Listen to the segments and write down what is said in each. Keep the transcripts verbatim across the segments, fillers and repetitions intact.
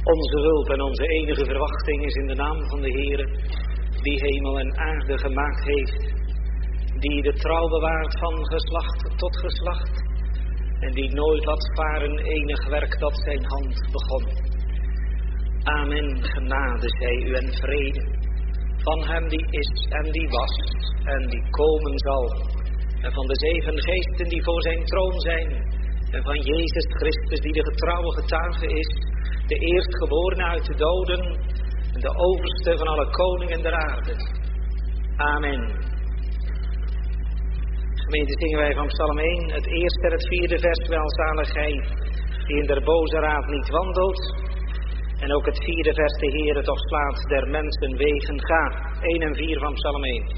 Onze hulp en onze enige verwachting is in de naam van de Heere, die hemel en aarde gemaakt heeft, die de trouw bewaart van geslacht tot geslacht, en die nooit laat varen enig werk dat zijn hand begon. Amen, genade zij u en vrede, van hem die is en die was en die komen zal, en van de zeven geesten die voor zijn troon zijn, en van Jezus Christus die de getrouwe getuige is, de eerstgeborene uit de doden, en de overste van alle koningen der aarde. Amen. Gemeente, zingen wij van Psalm één, het eerste en het vierde vers, welzalig hij die in der boze raad niet wandelt. En ook het vierde vers, de Heere toch slaat der mensen wegen ga. één en vier van Psalm één.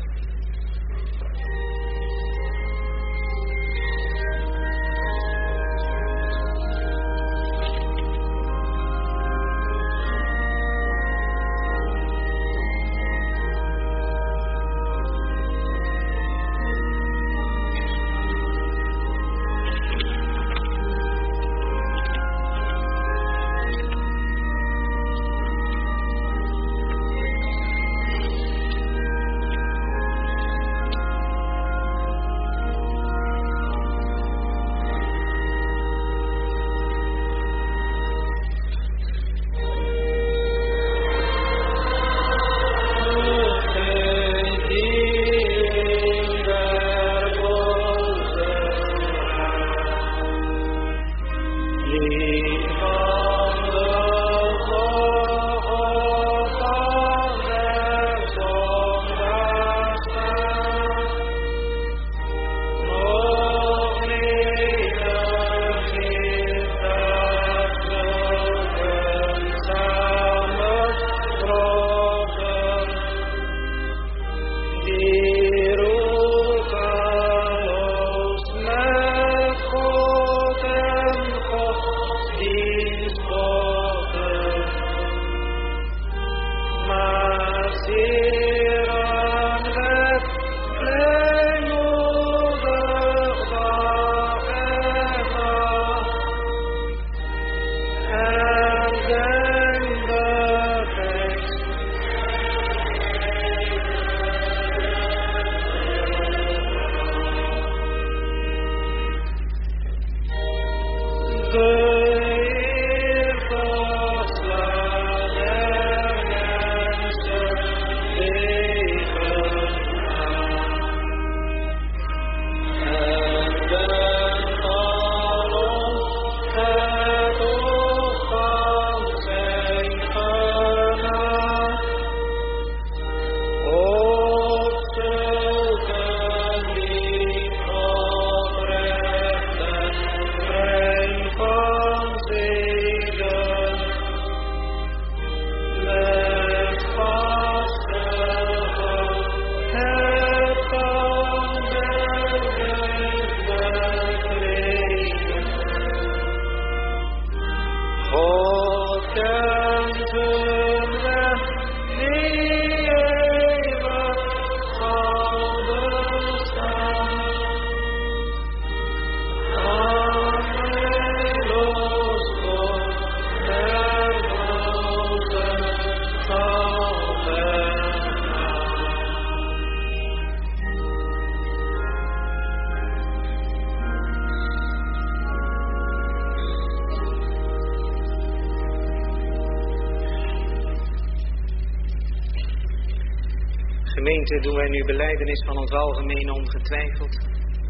Gemeente, doen wij nu belijdenis van ons algemeen ongetwijfeld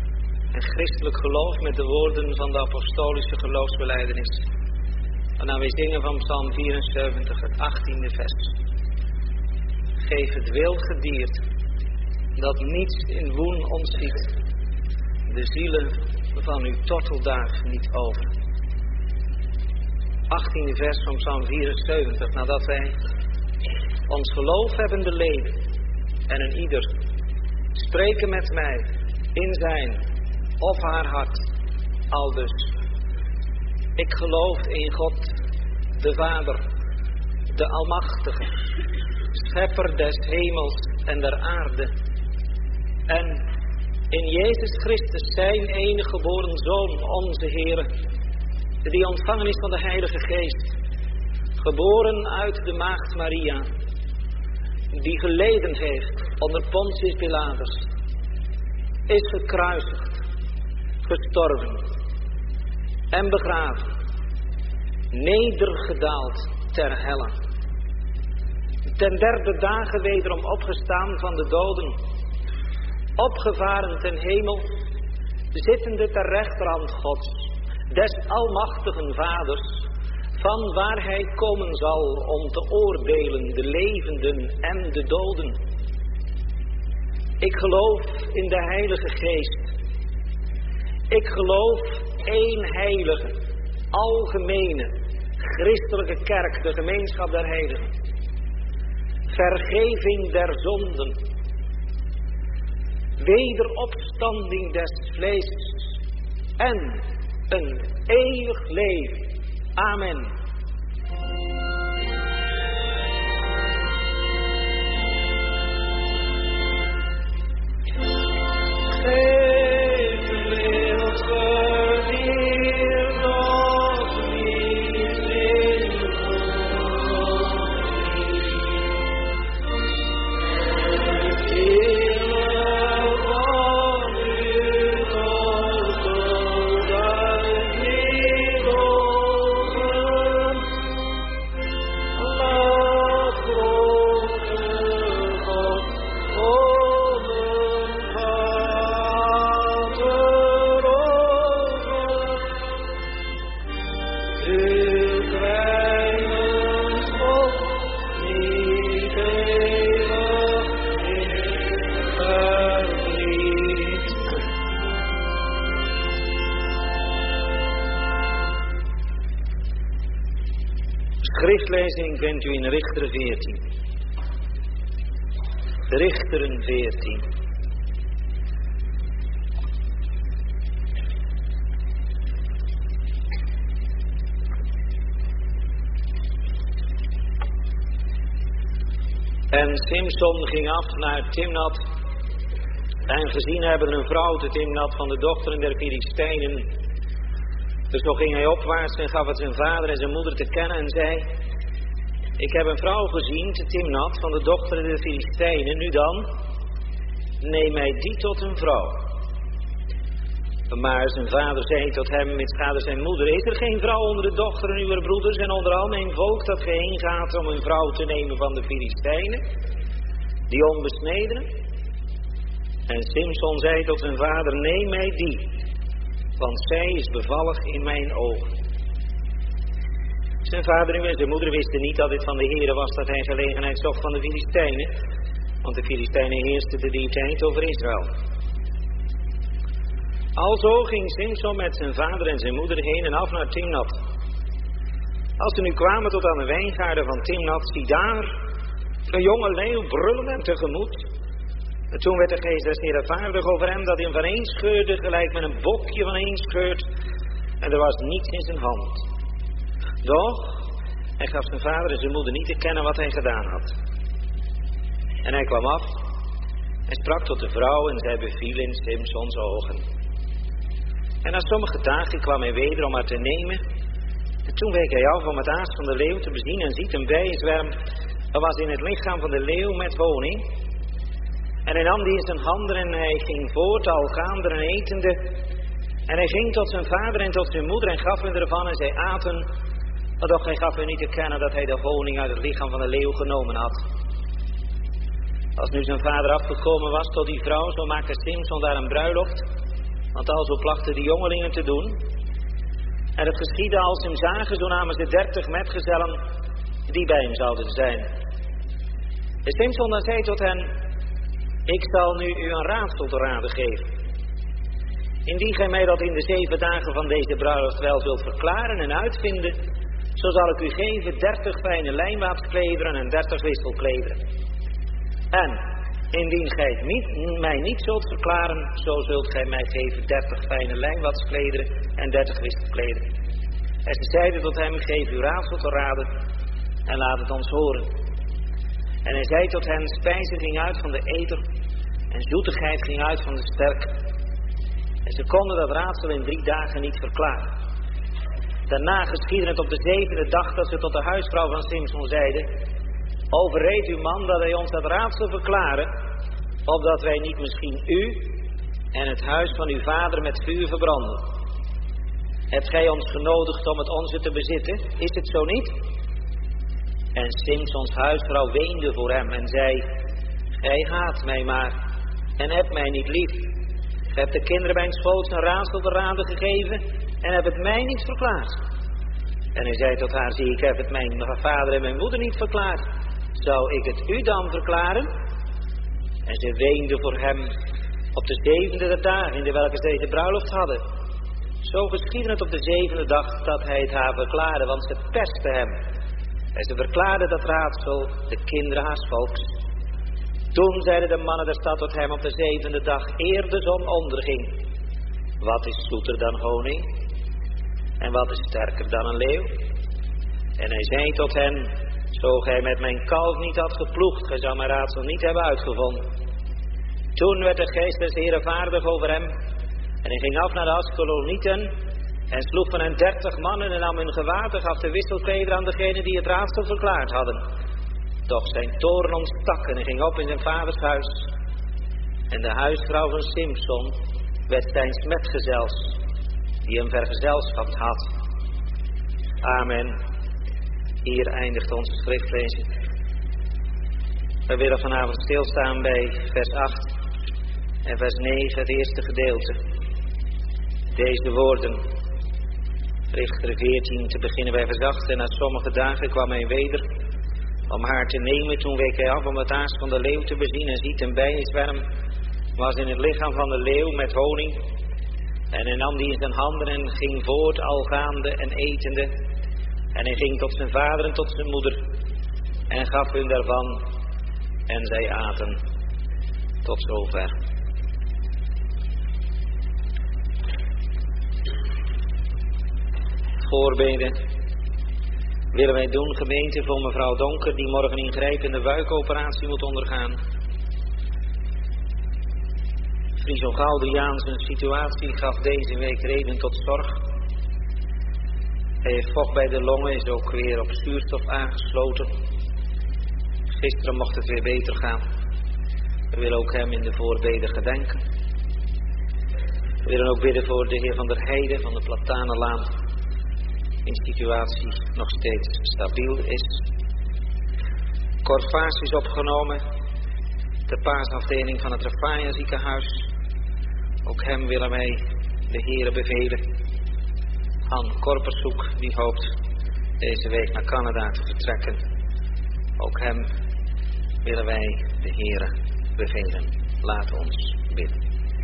en christelijk geloof met de woorden van de apostolische geloofsbelijdenis. Waarna wij zingen van Psalm vierenzeventig, het achttiende vers. Geef het wilgediert, dat niets in woen ontziet, de zielen van uw torteldaag niet over. achttiende vers van Psalm vierenzeventig, nadat wij ons geloof hebben beleden en een ieder spreken met mij in zijn of haar hart, aldus. Ik geloof in God, de Vader, de Almachtige, Schepper des hemels en der aarde, en in Jezus Christus, zijn enige geboren Zoon, onze Heere, die ontvangen is van de Heilige Geest, geboren uit de maagd Maria, die geleden heeft onder Pontius Pilatus, is gekruisigd, gestorven en begraven, nedergedaald ter helle, ten derde dagen wederom opgestaan van de doden, opgevaren ten hemel, zittende ter rechterhand Gods, des almachtigen Vaders, van waar hij komen zal om te oordelen de levenden en de doden. Ik geloof in de Heilige Geest. Ik geloof één heilige, algemene, christelijke kerk, de gemeenschap der heiligen. Vergeving der zonden. Wederopstanding des vlees. En een eeuwig leven. Amen. Schriftlezing vindt u in Richteren veertien. Richteren veertien. En Simson ging af naar Timnat. En gezien hebben een vrouw te Timnat van de dochteren der Filistijnen. Dus zo ging hij opwaarts en gaf het zijn vader en zijn moeder te kennen en zei: ik heb een vrouw gezien te Timnat van de dochteren der Filistijnen. Nu dan, neem mij die tot een vrouw. Maar zijn vader zei tot hem met schade zijn moeder: is er geen vrouw onder de dochteren uw broeders en onder al mijn volk dat gij heen gaat om een vrouw te nemen van de Filistijnen, die onbesnedenen? En Simson zei tot zijn vader: neem mij die, want zij is bevallig in mijn ogen. Zijn vader en zijn moeder wisten niet dat dit van de Heere was, dat hij gelegenheid zocht van de Filistijnen, want de Filistijnen heersten te die tijd over Israël. Alzo ging Simson met zijn vader en zijn moeder heen en af naar Timnat. Als ze nu kwamen tot aan de wijngaarden van Timnat, zie daar een jonge leeuw brullen hem tegemoet. En toen werd de geest des Heeren vaardig over hem, dat hij hem van een scheurde, gelijk met een bokje van een scheurt, en er was niets in zijn hand. Doch, hij gaf zijn vader en zijn moeder niet te kennen wat hij gedaan had. En hij kwam af en sprak tot de vrouw en zij beviel in Simsons ogen. En na sommige dagen kwam hij weder om haar te nemen. En toen week hij af om het aas van de leeuw te bezien en ziet een bijenzwerm. Er was in het lichaam van de leeuw met honing. En hij nam die in zijn handen en hij ging voort, al gaande en etende. En hij ging tot zijn vader en tot zijn moeder en gaf hun ervan en zij aten. Maar doch hij gaf hun niet te kennen dat hij de honing uit het lichaam van de leeuw genomen had. Als nu zijn vader afgekomen was tot die vrouw, zo maakte Simson daar een bruiloft. Want alzo plachten die jongelingen te doen. En het geschiedde als ze hem zagen, zo namen ze dertig metgezellen die bij hem zouden zijn. En Simson dan zei tot hen: ik zal nu u een raadsel te raden geven. Indien gij mij dat in de zeven dagen van deze bruiloft wel zult verklaren en uitvinden, zo zal ik u geven dertig fijne lijnwaadsklederen en dertig wisselklederen. En indien gij het niet, mij niet zult verklaren, zo zult gij mij geven dertig fijne lijnwaadsklederen en dertig wisselklederen. En ze zeiden tot hem: geef uw raadsel te raden en laat het ons horen. En hij zei tot hen: spijze ging uit van de eter en zoetigheid ging uit van de sterke. En ze konden dat raadsel in drie dagen niet verklaren. Daarna geschiedde het op de zevende dag dat ze tot de huisvrouw van Simson zeiden: overreed uw man dat hij ons dat raadsel verklaren, opdat wij niet misschien u en het huis van uw vader met vuur verbranden. Hebt gij ons genodigd om het onze te bezitten? Is het zo niet? En Simsons huisvrouw weende voor hem en zei: gij haat mij maar en hebt mij niet lief. Gij hebt de kinderen mijn schoots een raadsel te raden gegeven en hebt het mij niet verklaard. En hij zei tot haar: zie, ik heb het mijn vader en mijn moeder niet verklaard. Zou ik het u dan verklaren? En ze weende voor hem op de zevende der dagen, in de welke zij de bruiloft hadden. Zo geschiedde het op de zevende dag dat hij het haar verklaarde, want ze pestte hem. En ze verklaarde dat raadsel de kinderen haars volks. Toen zeiden de mannen der stad tot hem op de zevende dag, eer de zon onderging: wat is zoeter dan honing? En wat is sterker dan een leeuw? En hij zei tot hen: zo gij met mijn kalf niet had geploegd, gij zou mijn raadsel niet hebben uitgevonden. Toen werd de geest des Heren vaardig over hem, en hij ging af naar de Askelonieten, en sloeg van hen dertig mannen, en nam hun gewaad en gaf de wisselkleder aan degenen die het raadsel verklaard hadden. Doch zijn toorn ontstak, en hij ging op in zijn vaders huis. En de huisvrouw van Simson werd zijn metgezels, die hem vergezelschapt had. Amen. Hier eindigt onze schriftlezing. We willen vanavond stilstaan bij vers acht en vers negen, het eerste gedeelte. Deze woorden, Richter veertien, te beginnen bij vers acht. En na sommige dagen kwam hij weder om haar te nemen. Toen week hij af om het aas van de leeuw te bezien. En ziet een bijenzwerm was in het lichaam van de leeuw met honing. En hij nam die in zijn handen en ging voort, al gaande en etende. En hij ging tot zijn vader en tot zijn moeder en gaf hun daarvan. En zij aten. Tot zover. Voorbeden willen wij doen, gemeente, voor mevrouw Donker, die morgen ingrijpende buikoperatie moet ondergaan. Friso Galdriaan, zijn situatie gaf deze week reden tot zorg. Hij heeft vocht bij de longen, is ook weer op zuurstof aangesloten. Gisteren mocht het weer beter gaan. We willen ook hem in de voorbeden gedenken. We willen ook bidden voor de heer Van der Heijden van de Platanenlaan. In situatie nog steeds stabiel is. Corvaas is opgenomen. De paasafdeling van het Rafaia ziekenhuis. Ook hem willen wij de Heere bevelen. Han Korpershoek, die hoopt deze week naar Canada te vertrekken. Ook hem willen wij de Heere bevelen. Laat ons bidden.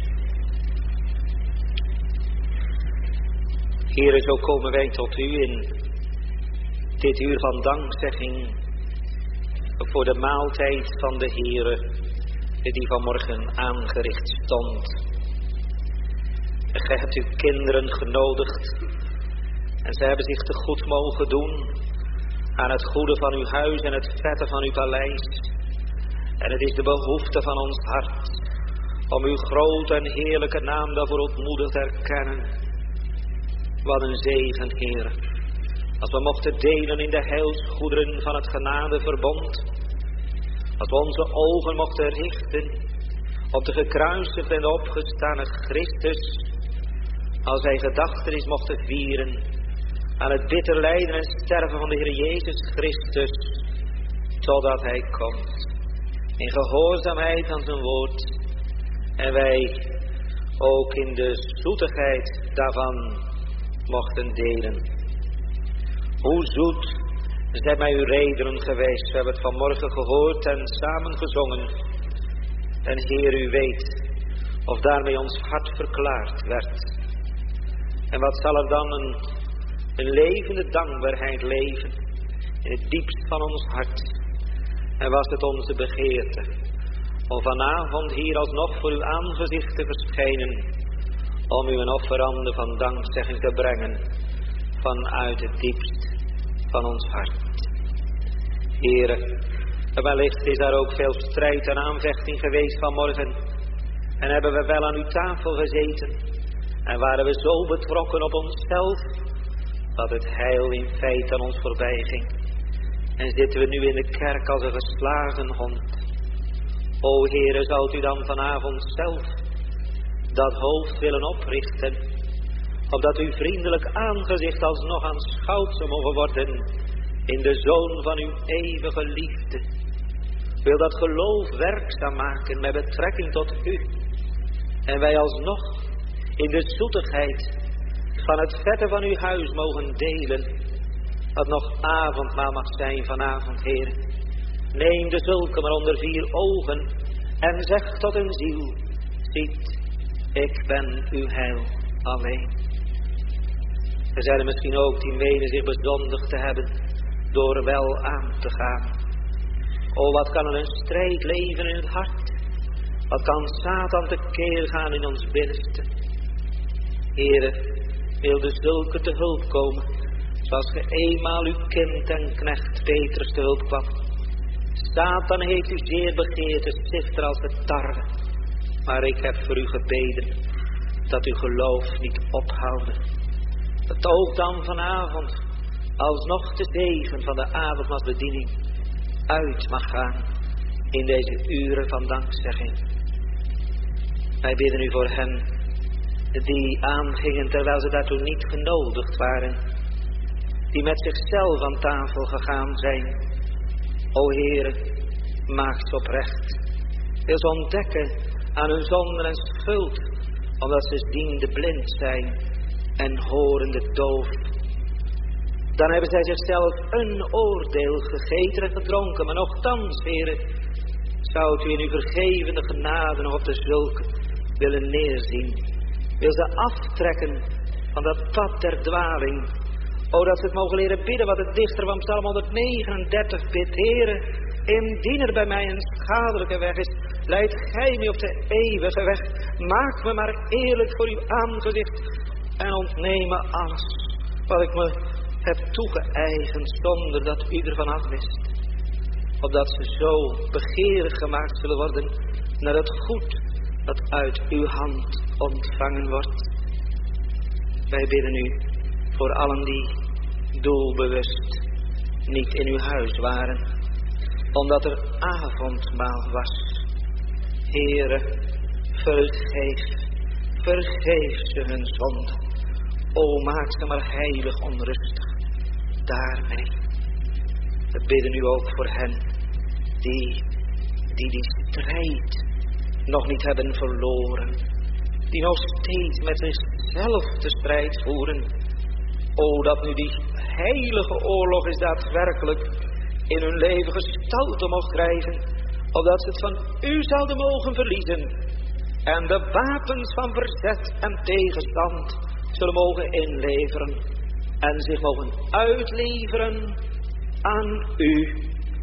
Heere, zo komen wij tot u in dit uur van dankzegging voor de maaltijd van de Heere die vanmorgen aangericht stond. Gij hebt uw kinderen genodigd en zij hebben zich te goed mogen doen aan het goede van uw huis en het vette van uw paleis. En het is de behoefte van ons hart om uw grote en heerlijke naam daarvoor ontmoedigd te erkennen. Wat een zegen, Heer, als we mochten delen in de heilsgoederen van het genadeverbond. Als we onze ogen mochten richten op de gekruisigde en opgestane Christus. Als hij gedachtenis mochten vieren aan het bitter lijden en sterven van de Heer Jezus Christus. Totdat hij komt in gehoorzaamheid aan zijn woord. En wij ook in de zoetigheid daarvan mochten delen. Hoe zoet zijn mij uw redenen geweest. We hebben het vanmorgen gehoord en samen gezongen. En Heer, u weet of daarmee ons hart verklaard werd. En wat zal er dan een, een levende dankbaarheid leven in het diepst van ons hart. En was het onze begeerte om vanavond hier alsnog voor uw aangezicht te verschijnen, om u een offerande van dankzegging te brengen vanuit het diepst van ons hart. Heere, wellicht is daar ook veel strijd en aanvechting geweest vanmorgen. En hebben we wel aan uw tafel gezeten. En waren we zo betrokken op onszelf, dat het heil in feite aan ons voorbij ging. En zitten we nu in de kerk als een geslagen hond. O Heere, zoudt u dan vanavond zelf dat hoofd willen oprichten, opdat uw vriendelijk aangezicht alsnog aanschouwd zou mogen worden in de Zoon van uw eeuwige liefde. Wil dat geloof werkzaam maken met betrekking tot u. En wij alsnog in de zoetigheid van het vette van uw huis mogen delen, dat nog avondmaal mag zijn vanavond, Heer. Neem de zulke maar onder vier ogen en zeg tot een ziel, ziet, ik ben uw heil alleen. Er zijn er misschien ook die menen zich bezondigd te hebben door wel aan te gaan. O, wat kan er een strijd leven in het hart? Wat kan Satan tekeer gaan in ons binnenste? Heere, wil de zulke te hulp komen, zoals ge eenmaal uw kind en knecht Petrus te hulp kwam. Satan heeft u zeer begeerd, de sifter als de tarwe. Maar ik heb voor u gebeden, dat uw geloof niet ophouden. Dat ook dan vanavond, alsnog de zegen van de avondmaalsbediening uit mag gaan in deze uren van dankzegging. Wij bidden u voor hen die aangingen terwijl ze daartoe niet genodigd waren, die met zichzelf aan tafel gegaan zijn. O Heere, maak ze oprecht. Wil ze ontdekken aan hun zonden en schuld, omdat ze ziende blind zijn en horende doof. Dan hebben zij zichzelf een oordeel gegeten en gedronken, maar nochtans, Heere, zou u in uw vergevende genade nog op de zulke willen neerzien. Wil ze aftrekken van dat pad der dwaling. O, dat ze het mogen leren bidden wat het dichter van Psalm honderdnegenendertig bidt. Heere, indien er bij mij een schadelijke weg is, leid gij mij op de eeuwige weg. Maak me maar eerlijk voor uw aangezicht en ontneem me alles wat ik me heb toegeëigend zonder dat u ervan af wist. Opdat ze zo begeerig gemaakt zullen worden naar het goed dat uit uw hand ontvangen wordt. Wij bidden u voor allen die doelbewust niet in uw huis waren, omdat er avondmaal was. Heere, vergeef, vergeef ze hun zonde. O, maak ze maar heilig onrustig daarmee. We bidden u ook voor hen die die, die strijd nog niet hebben verloren, die nog steeds met zichzelf de strijd voeren. O, dat nu die heilige oorlog is daadwerkelijk in hun leven gestalte mocht krijgen, opdat ze het van u zouden mogen verliezen en de wapens van verzet en tegenstand zullen mogen inleveren en zich mogen uitleveren aan u,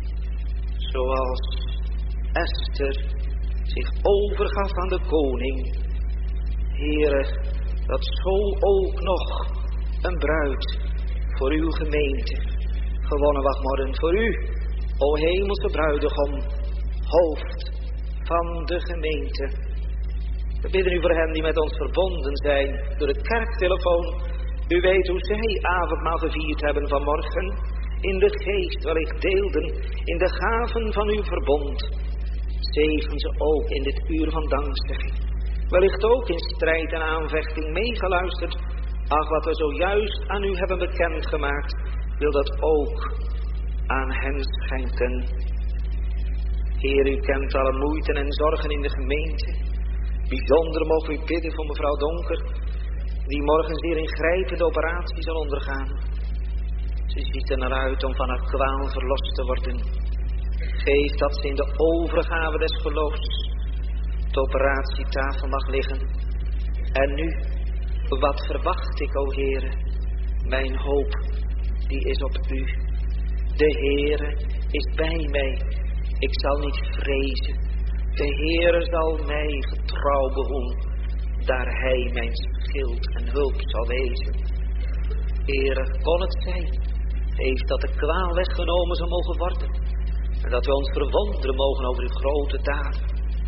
zoals Esther zich overgaf aan de koning. Heere, dat zo ook nog een bruid voor uw gemeente gewonnen mag worden voor u, o hemelse bruidegom, hoofd van de gemeente. We bidden u voor hen die met ons verbonden zijn door de kerktelefoon. U weet hoe zij avondmaal gevierd hebben vanmorgen, in de geest wellicht deelden in de gaven van uw verbond. Zegen ze ook in dit uur van dankzegging. Wellicht ook in strijd en aanvechting meegeluisterd. Ach, wat we zojuist aan u hebben bekendgemaakt, wil dat ook aan hen schenken. Heer, u kent alle moeiten en zorgen in de gemeente. Bijzonder mogen we bidden voor mevrouw Donker, die morgen zeer ingrijpende operatie zal ondergaan. Ze ziet er naar uit om van haar kwaal verlost te worden. Geef dat ze in de overgave des geloofs de operatietafel mag liggen. En nu, wat verwacht ik, o Heere? Mijn hoop, die is op u. De Heere is bij mij. Ik zal niet vrezen. De Heere zal mij getrouw behoeden, daar hij mijn schild en hulp zal wezen. Heere, kon het zijn, heeft dat de kwaal weggenomen zou mogen worden, en dat we ons verwonderen mogen over uw grote daden.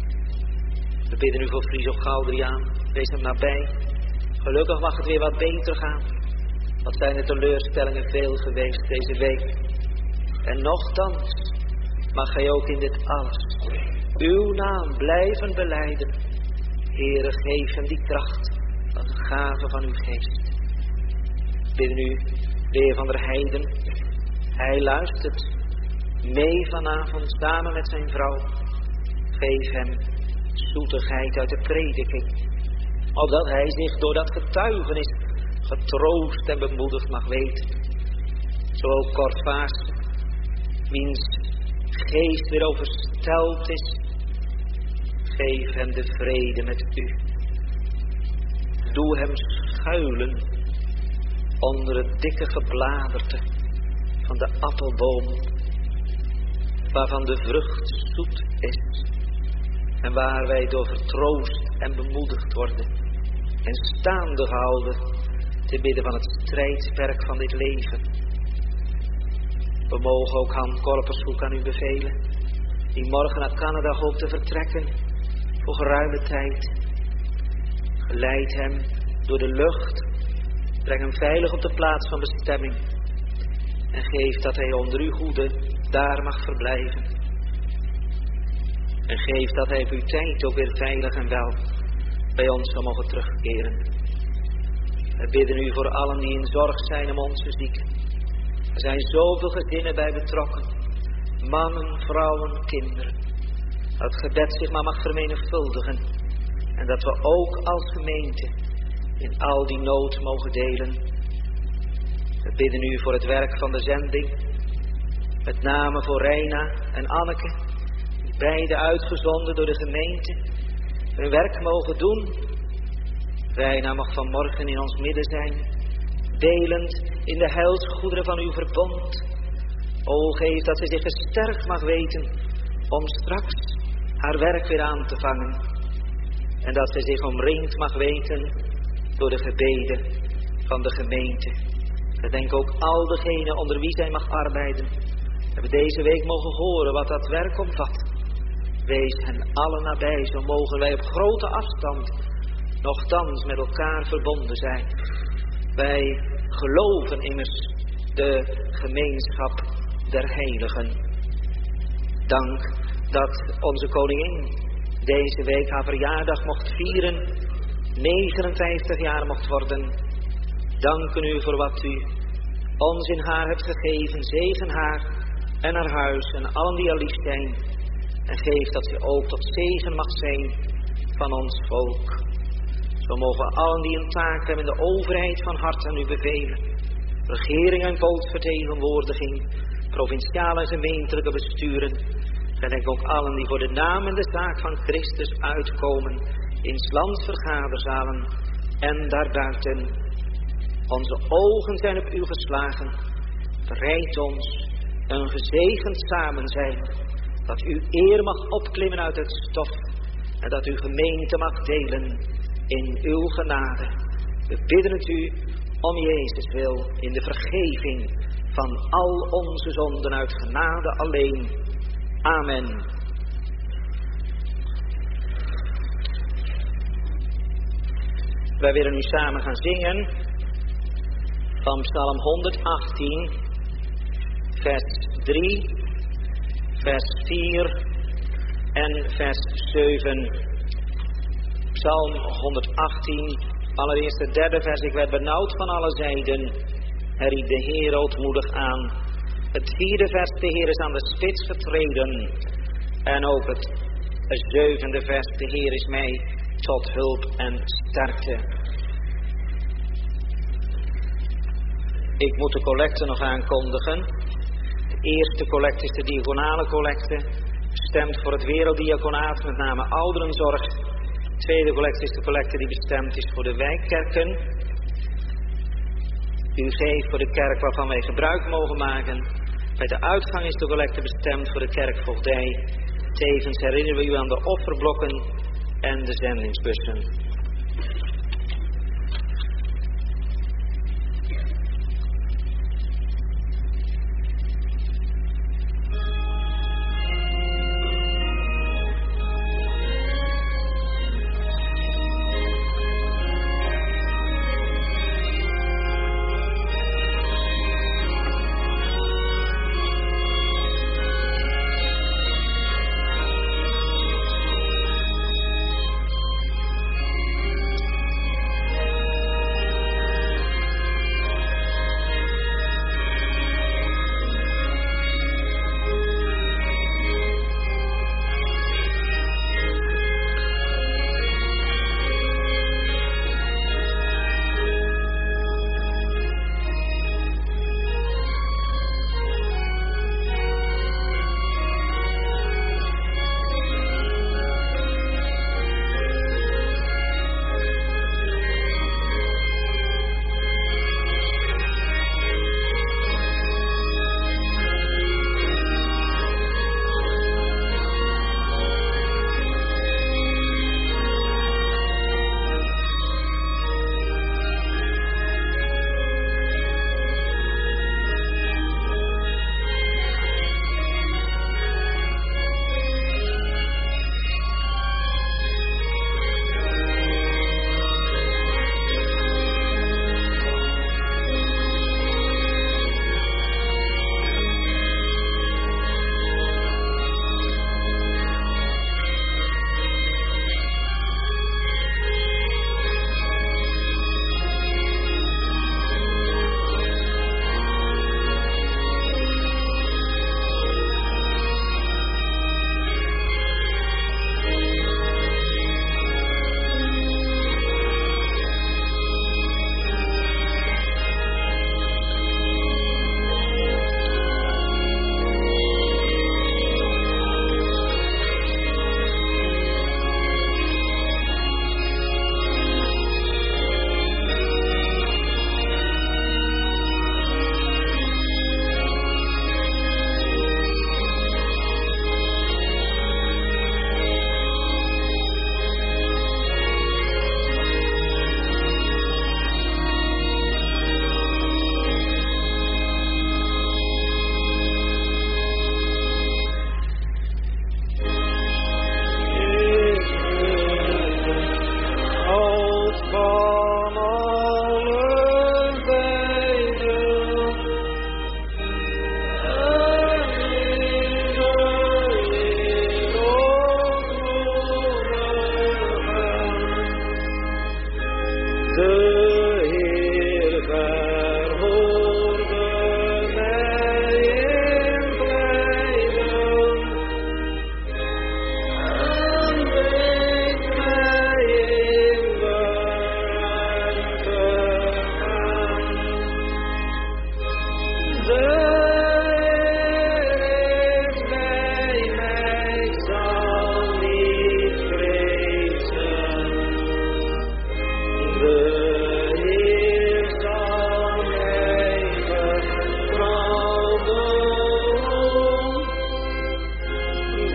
We bidden u voor Friso Goudriaan, wees hem nabij. Gelukkig mag het weer wat beter gaan. Wat zijn de teleurstellingen veel geweest deze week. En nochtans mag gij ook in dit alles uw naam blijven belijden. Heere, geef hem die kracht van de gave van uw geest. Bidden u, de Heer van der Heiden. Hij luistert mee vanavond samen met zijn vrouw. Geef hem zoetigheid uit de prediking, opdat hij zich door dat getuigenis getroost en bemoedigd mag weten. Zo ook Corvaas, wiens geest weer overstelpt is. Geef hem de vrede met u. Doe hem schuilen onder het dikke gebladerte van de appelboom, waarvan de vrucht zoet is en waar wij door vertroost en bemoedigd worden en staande gehouden te midden van het strijdperk van dit leven. We mogen ook Han Korpershoek aan u bevelen, die morgen naar Canada hoopt te vertrekken voor geruime tijd. Geleid hem door de lucht, breng hem veilig op de plaats van bestemming en geef dat hij onder uw hoede daar mag verblijven. En geef dat hij op uw tijd ook weer veilig en wel bij ons zal mogen terugkeren. We bidden u voor allen die in zorg zijn om onze zieken. Er zijn zoveel gezinnen bij betrokken, mannen, vrouwen, kinderen. Dat het gebed zich maar mag vermenigvuldigen en dat we ook als gemeente in al die nood mogen delen. We bidden u voor het werk van de zending, met name voor Reina en Anneke, die beide uitgezonden door de gemeente hun werk mogen doen. Reina mag vanmorgen in ons midden zijn, delend in de heilsgoederen van uw verbond. O, geef dat zij zich gesterkt mag weten om straks haar werk weer aan te vangen. En dat zij zich omringd mag weten door de gebeden van de gemeente. Gedenk ook al degenen onder wie zij mag arbeiden. We hebben deze week mogen horen wat dat werk omvat. Wees hen allen nabij, zo mogen wij op grote afstand nochtans met elkaar verbonden zijn. Wij geloven immers de gemeenschap der heiligen. Dank dat onze koningin deze week haar verjaardag mocht vieren, negenenvijftig jaar mocht worden. Danken u voor wat u ons in haar hebt gegeven. Zegen haar en haar huis en allen die haar lief zijn. En geef dat ze ook tot zegen mag zijn van ons volk. Zo mogen allen die een taak hebben in de overheid van hart aan u bevelen. Regering en volksvertegenwoordiging, provinciale en gemeentelijke besturen. En denk ook allen die voor de naam en de zaak van Christus uitkomen in 's lands vergaderzalen en daarbuiten. Onze ogen zijn op u geslagen. Bereid ons een gezegend samen zijn, dat u eer mag opklimmen uit het stof en dat uw gemeente mag delen in uw genade. We bidden het u om Jezus wil in de vergeving van al onze zonden uit genade alleen. Amen. Wij willen nu samen gaan zingen van Psalm honderdachttien, vers drie, vers vier en vers zeven. Psalm honderdachttien, allereerst het derde vers. Ik werd benauwd van alle zijden, hij riep de Heer ootmoedig aan. Het vierde vers, de Heer is aan de spits getreden. En ook het zevende vers, de Heer is mij tot hulp en sterkte. Ik moet de collecte nog aankondigen. De eerste collecte is de diaconale collecte, bestemd voor het werelddiaconaat, met name ouderenzorg. De tweede collecte is de collecte die bestemd is voor de wijkkerken. U geeft voor de kerk waarvan wij gebruik mogen maken. Bij de uitgang is de collecte bestemd voor de kerkvoogdij. Tevens herinneren we u aan de offerblokken en de zendingsbussen.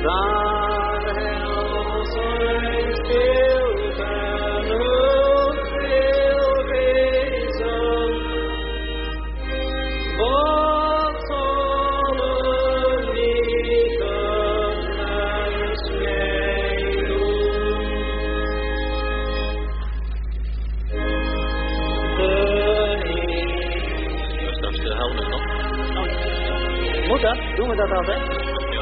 Moet dat? Doen we dat altijd?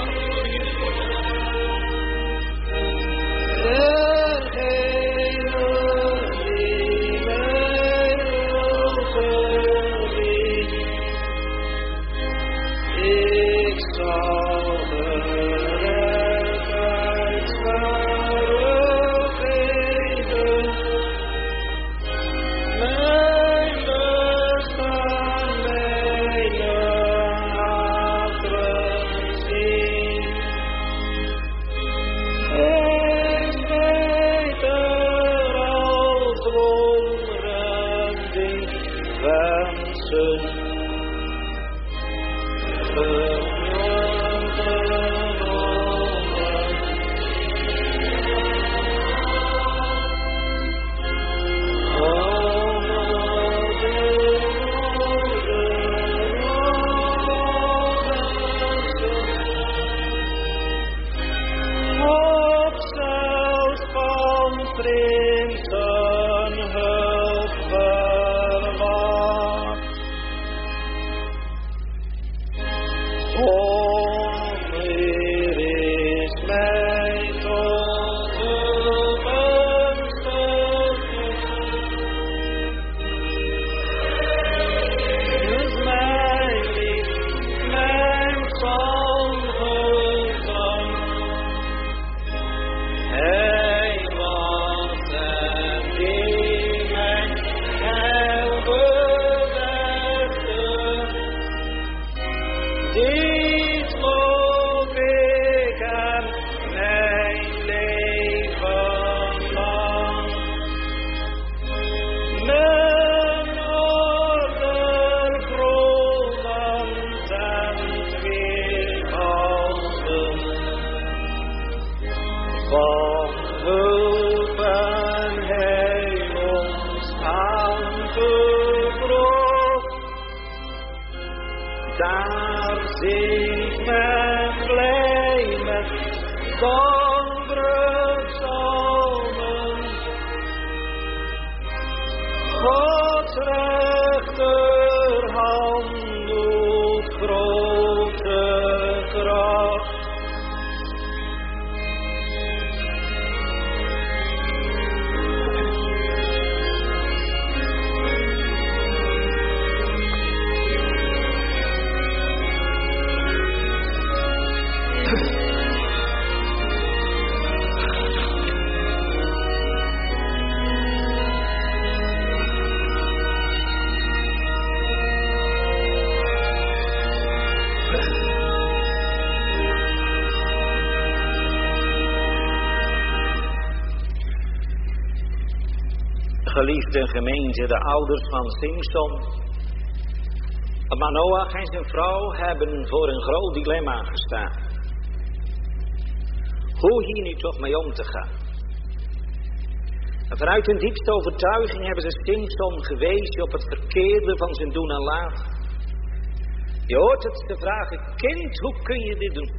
Geliefde gemeente, de ouders van Simson, Manoach en zijn vrouw hebben voor een groot dilemma gestaan. Hoe hier nu toch mee om te gaan? En vanuit hun diepste overtuiging hebben ze Simson gewezen op het verkeerde van zijn doen en laten. Je hoort het te vragen, kind, hoe kun je dit doen?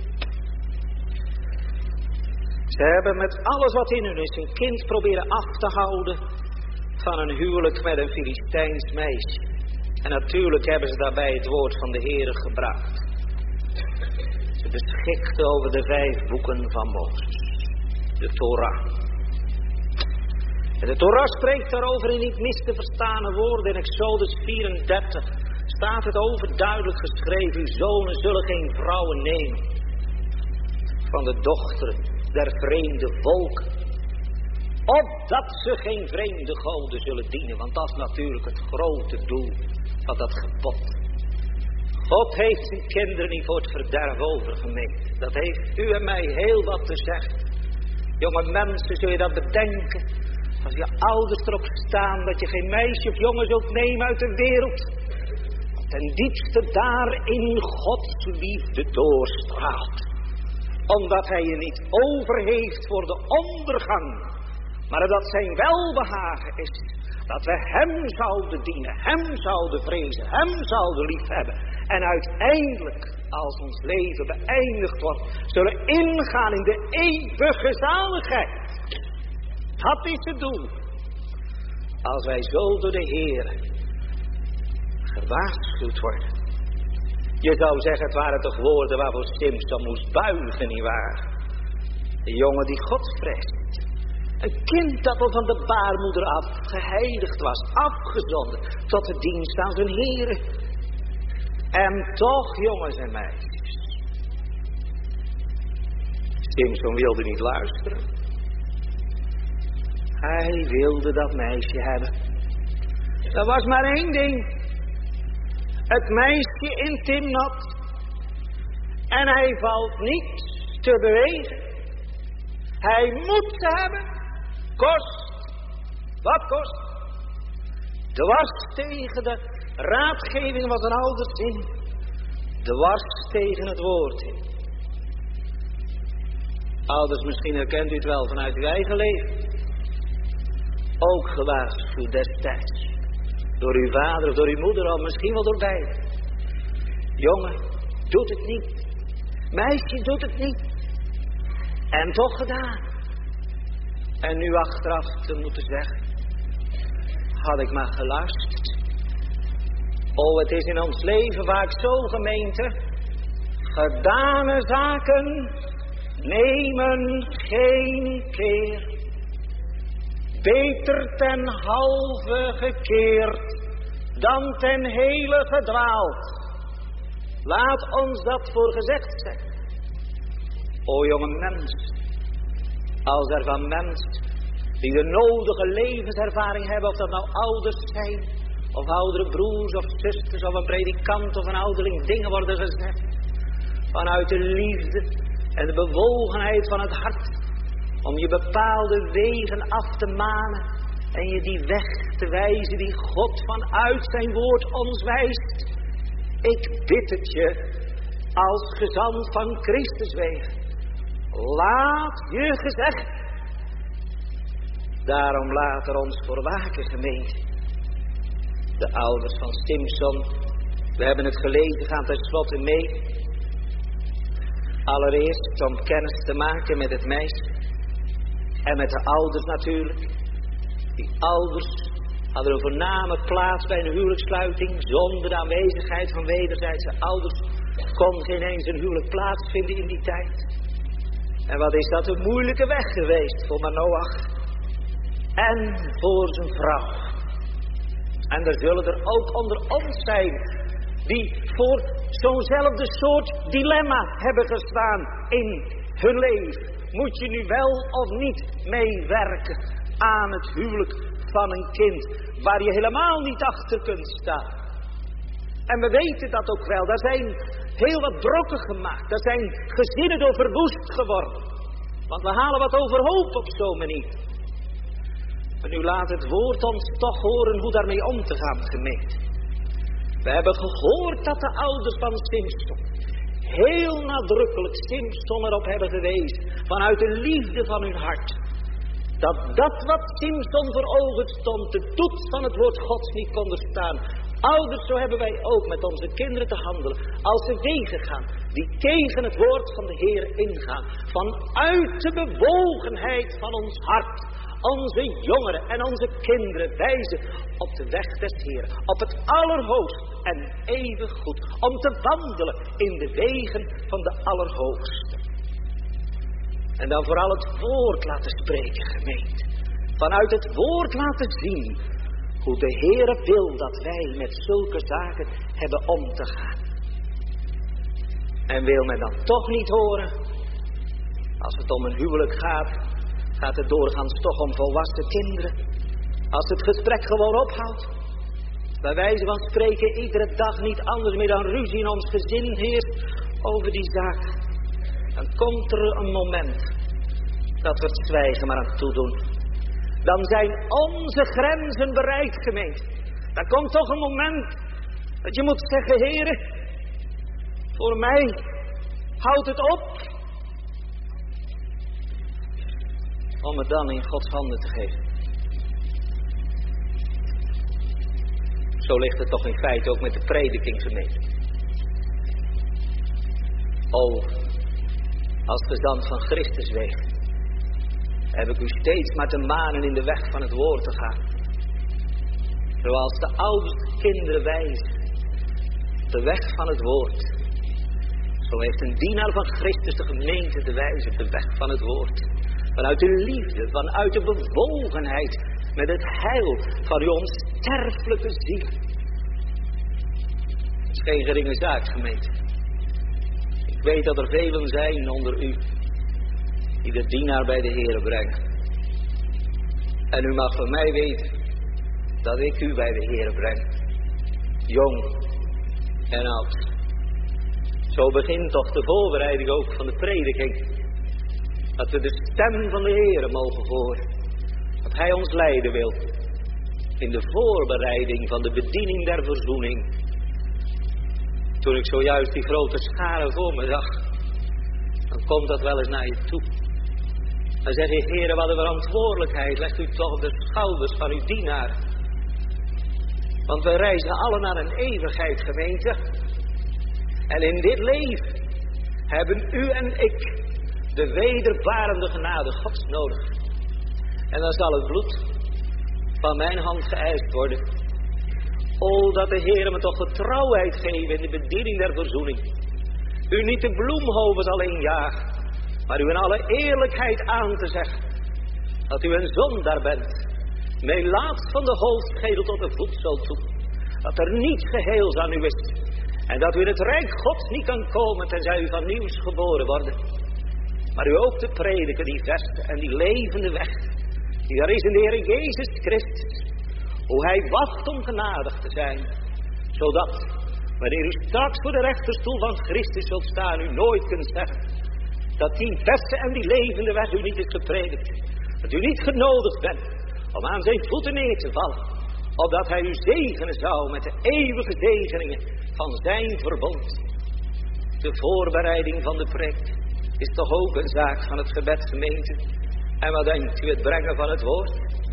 Ze hebben met alles wat in hun is een kind proberen af te houden van een huwelijk met een Filistijns meisje. En natuurlijk hebben ze daarbij het woord van de Heere gebruikt. Ze beschikten over de vijf boeken van Mozes. De Torah. En de Torah spreekt daarover in niet mis te verstaande woorden. In Exodus vierendertig staat het overduidelijk geschreven. Uw zonen zullen geen vrouwen nemen van de dochteren der vreemde volken, opdat ze geen vreemde goden zullen dienen. Want dat is natuurlijk het grote doel van dat gebod. God heeft zijn kinderen niet voor het verderf overgemaakt. Dat heeft u en mij heel wat te zeggen. Jonge mensen, zul je dat bedenken? Als je ouders erop staan dat je geen meisje of jongen zult nemen uit de wereld. Ten diepste daarin Gods liefde doorstraalt. Omdat hij je niet over heeft voor de ondergang. Maar dat zijn welbehagen is. Dat we hem zouden dienen. Hem zouden vrezen. Hem zouden liefhebben. En uiteindelijk, als ons leven beëindigd wordt, zullen ingaan in de eeuwige zaligheid. Dat is het doel. Als wij zo door de Heer gewaarschuwd worden. Je zou zeggen, het waren toch woorden waarvoor Simson moest buigen, nietwaar? De jongen die God vreest. Een kind dat al van de baarmoeder af geheiligd was, afgezonden tot de dienst aan zijn Heere. En toch, jongens en meisjes, Simson wilde niet luisteren. Hij wilde dat meisje hebben. Er was maar één ding. Het meisje in Timnat. En hij valt niet te bewegen. Hij moet ze hebben. Kost. Wat kost? Dwars tegen de raadgeving van zijn ouders in. Dwars tegen het woord in. Ouders, misschien herkent u het wel vanuit uw eigen leven. Ook gewaarschuwd destijds. Door uw vader of door uw moeder of misschien wel door beiden. Jongen, doet het niet. Meisje, doet het niet. En toch gedaan. En nu achteraf te moeten zeggen. Had ik maar geluisterd. Oh, het is in ons leven vaak zo, gemeente. Gedane zaken nemen geen keer. Beter ten halve gekeerd dan ten hele gedwaald. Laat ons dat voor gezegd zijn. O jonge mens, als er van mensen die de nodige levenservaring hebben, of dat nou ouders zijn, of oudere broers of zusters, of een predikant of een ouderling, dingen worden gezegd, vanuit de liefde en de bewogenheid van het hart, om je bepaalde wegen af te manen en je die weg te wijzen die God vanuit zijn woord ons wijst. Ik bid het je als gezant van Christus wegen. Laat je gezegd. Daarom laat er ons voor waken, gemeente. De ouders van Simson, we hebben het gelezen, gaan tenslotte mee. Allereerst om kennis te maken met het meisje. En met de ouders natuurlijk. Die ouders hadden een voorname plaats bij een huwelijkssluiting. Zonder de aanwezigheid van wederzijdse ouders kon geen eens een huwelijk plaatsvinden in die tijd. En wat is dat een moeilijke weg geweest voor Manoach. En voor zijn vrouw. En er zullen er ook onder ons zijn die voor zo'nzelfde soort dilemma hebben gestaan in hun leven. Moet je nu wel of niet meewerken aan het huwelijk van een kind waar je helemaal niet achter kunt staan? En we weten dat ook wel. Daar zijn heel wat brokken gemaakt. Daar zijn gezinnen door verwoest geworden. Want we halen wat overhoop op zo'n manier. Maar nu laat het woord ons toch horen hoe daarmee om te gaan, gemeente. We hebben gehoord dat de ouders van Simson heel nadrukkelijk Simson erop hebben gewezen, vanuit de liefde van hun hart, dat dat wat Simson voor ogen stond, de toets van het woord Gods niet konden staan. Ouders, zo hebben wij ook met onze kinderen te handelen, als ze wegen gaan, die tegen het woord van de Heer ingaan, vanuit de bewogenheid van ons hart, onze jongeren en onze kinderen wijzen op de weg des Heeren, op het allerhoogst en eeuwig goed, om te wandelen in de wegen van de Allerhoogste. En dan vooral het woord laten spreken, gemeente. Vanuit het woord laten zien hoe de Heere wil dat wij met zulke zaken hebben om te gaan. En wil men dan toch niet horen, als het om een huwelijk gaat, gaat het doorgaans toch om volwassen kinderen. Als het gesprek gewoon ophoudt. Bij wijze van spreken iedere dag niet anders meer dan ruzie in ons gezin heerst over die zaak. Dan komt er een moment dat we het zwijgen maar aan toedoen. Dan zijn onze grenzen bereikt, gemeente. Dan komt toch een moment dat je moet zeggen, Heere, voor mij houdt het op. om het dan in Gods handen te geven. Zo ligt het toch in feite ook met de prediking, gemeente. O, als gezant van Christus weegt, heb ik u steeds maar te manen in de weg van het woord te gaan. Zoals de oudste kinderen wijzen, de weg van het woord. Zo heeft een dienaar van Christus de gemeente te wijzen op de weg van het woord. Vanuit de liefde, vanuit de bewogenheid met het heil van uw onsterfelijke ziel. Het is geen geringe zaak, gemeente. Ik weet dat er velen zijn onder u die de dienaar bij de Heere brengen. En u mag van mij weten dat ik u bij de Heere breng. Jong en oud. Zo begint toch de voorbereiding ook van de prediking. Dat we de stem van de Heere mogen horen. Dat Hij ons leiden wil. In de voorbereiding van de bediening der verzoening. Toen ik zojuist die grote schare voor me zag. Dan komt dat wel eens naar je toe. Dan zeg je, Heere, wat een verantwoordelijkheid legt u toch op de schouders van uw dienaar. Want wij reizen allen naar een eeuwigheid, gemeente. En in dit leven hebben u en ik de wedervarende genade Gods nodig. En dan zal het bloed van mijn hand geëist worden. O, dat de Heer me toch getrouwheid geven in de bediening der verzoening. U niet de bloemhoven zal injagen, maar u in alle eerlijkheid aan te zeggen dat u een zondaar bent. Melaats van de hoofdschedel tot de voetzool toe. Dat er niets geheels aan u is. En dat u in het rijk Gods niet kan komen tenzij u van nieuws geboren worden. Maar u ook te prediken die beste en die levende weg. Die er is in de Heer Jezus Christus. Hoe Hij wacht om genadig te zijn. Zodat, wanneer u straks voor de rechterstoel van Christus zult staan, u nooit kunt zeggen dat die beste en die levende weg u niet is gepredikt. Dat u niet genodigd bent om aan zijn voeten neer te vallen. Opdat Hij u zegenen zou met de eeuwige zegeningen van zijn verbond. De voorbereiding van de preek is toch ook een zaak van het gebed, gemeente. En wat denkt u, het brengen van het woord?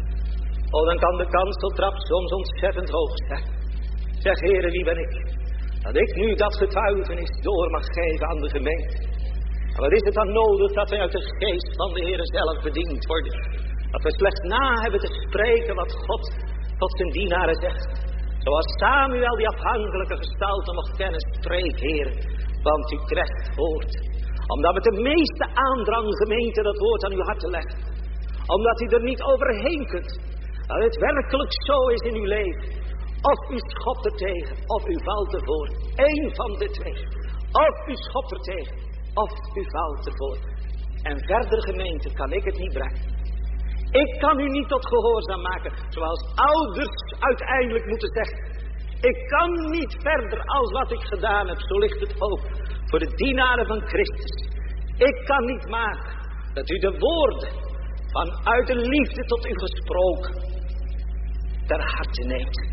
Oh, dan kan de kanseltrap soms ontzettend hoog zijn. Zeg, Heere, wie ben ik? Dat ik nu dat getuigenis door mag geven aan de gemeente. En wat is het dan nodig dat wij uit de geest van de Heere zelf bediend worden? Dat we slechts na hebben te spreken wat God tot zijn dienaren zegt. Zoals Samuel die afhankelijke gestalte mocht kennen, spreek, Heer, want u krijgt woord. Omdat met de meeste aandrang, gemeente, dat woord aan uw hart te leggen. Omdat u er niet overheen kunt. Dat het werkelijk zo is in uw leven. Of u schopt er tegen, of u valt ervoor. Eén van de twee. Of u schopt er tegen, of u valt ervoor. En verder, gemeente, kan ik het niet brengen. Ik kan u niet tot gehoorzaam maken, zoals ouders uiteindelijk moeten zeggen. Ik kan niet verder als wat ik gedaan heb, zo ligt het ook voor de dienaren van Christus. Ik kan niet maken dat u de woorden vanuit de liefde tot u gesproken ter harte neemt.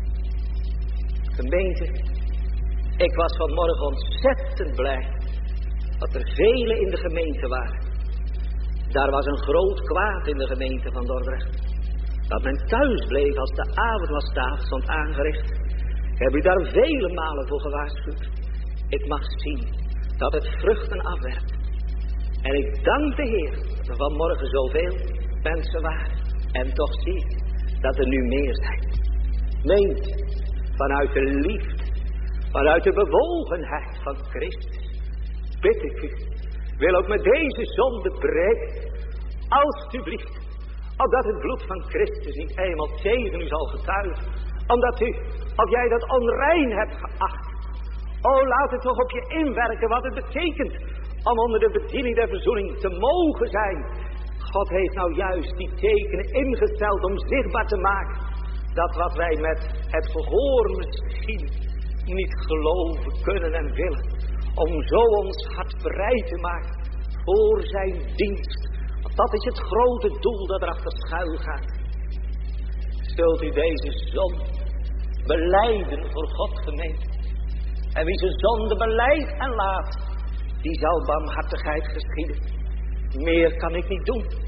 Gemeente, ik was vanmorgen ontzettend blij dat er velen in de gemeente waren. Daar was een groot kwaad in de gemeente van Dordrecht. Dat men thuis bleef als de avondwastafel stond aangericht. Ik heb u daar vele malen voor gewaarschuwd. Ik mag zien dat het vruchten afwerpt. En ik dank de Heer dat er vanmorgen zoveel mensen waren. En toch zie ik dat er nu meer zijn. Meent, vanuit de liefde, vanuit de bewogenheid van Christus, bid ik u, wil ook met deze zonde breken, alstublieft, opdat het bloed van Christus niet eenmaal tegen u zal getuigen, omdat u, of jij dat onrein hebt geacht. O, laat het toch op je inwerken wat het betekent om onder de bediening der verzoening te mogen zijn. God heeft nou juist die tekenen ingesteld om zichtbaar te maken dat wat wij met het gehoor misschien niet geloven kunnen en willen, om zo ons hart bereid te maken voor zijn dienst. Want dat is het grote doel dat erachter schuil gaat. Zult u deze zonde belijden voor God, gemeente. En wie zijn zonde belijdt en laat, die zal barmhartigheid geschieden. Meer kan ik niet doen.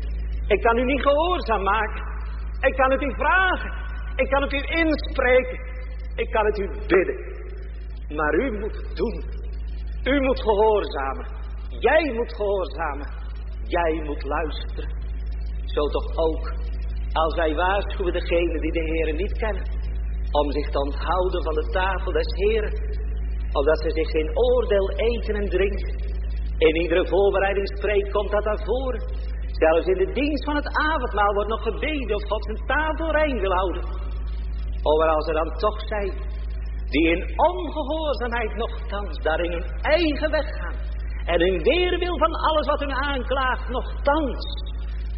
Ik kan u niet gehoorzaam maken. Ik kan het u vragen. Ik kan het u inspreken. Ik kan het u bidden. Maar u moet het doen. U moet gehoorzamen. Jij moet gehoorzamen. Jij moet luisteren. Zo toch ook als wij waarschuwen degenen die de Heere niet kennen, om zich te onthouden van de tafel des Heeren, opdat ze zich geen oordeel eten en drinken. In iedere voorbereidingspreek komt dat naar voren. Zelfs in de dienst van het avondmaal wordt nog gebeden of God zijn tafel rein wil houden. O, maar als er dan toch zijn die in ongehoorzaamheid nochtans daarin hun eigen weg gaan en in weerwil van alles wat hun aanklaagt nochtans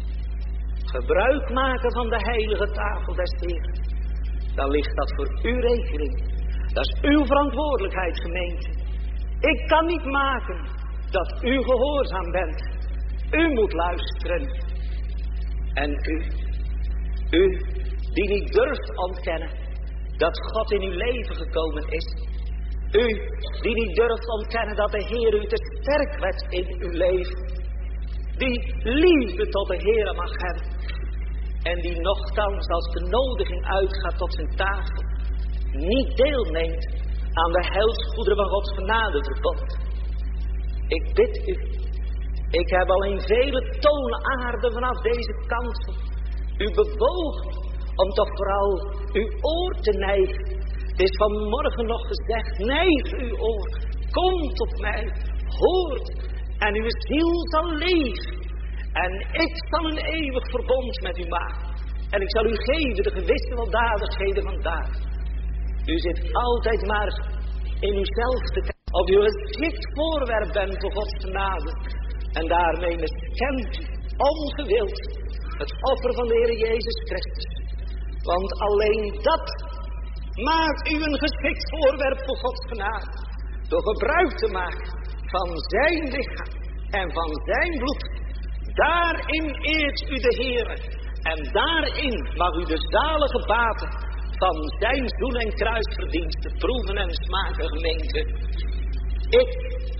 gebruik maken van de heilige tafel des Heeren, dan ligt dat voor uw rekening. Dat is uw verantwoordelijkheid, gemeente. Ik kan niet maken dat u gehoorzaam bent. U moet luisteren. En u, u die niet durft ontkennen dat God in uw leven gekomen is. U die niet durft ontkennen dat de Heer u te sterk werd in uw leven. Die liefde tot de Heer mag hebben. En die nochtans als de nodiging uitgaat tot zijn tafel niet deelneemt aan de heilsgoederen van Gods genadeverbond. Ik bid u, ik heb al in vele toonaarden vanaf deze kansel u bewogen om toch vooral uw oor te neigen. Het is vanmorgen nog gezegd, neig uw oor, kom tot mij, hoort en uw ziel zal leven. En ik zal een eeuwig verbond met u maken. En ik zal u geven de gewisse weldadigheden van daar. U zit altijd maar in uzelf te kijken. Of u een geschikt voorwerp bent voor Gods genade. En daarmee miskent u ongewild het offer van de Heer Jezus Christus. Want alleen dat maakt u een geschikt voorwerp voor Gods genade. Door gebruik te maken van zijn lichaam en van zijn bloed. Daarin eert u de Heer. En daarin mag u de zalige baten van zijn zoen- en kruisverdiensten proeven en smaken, gemeente. Ik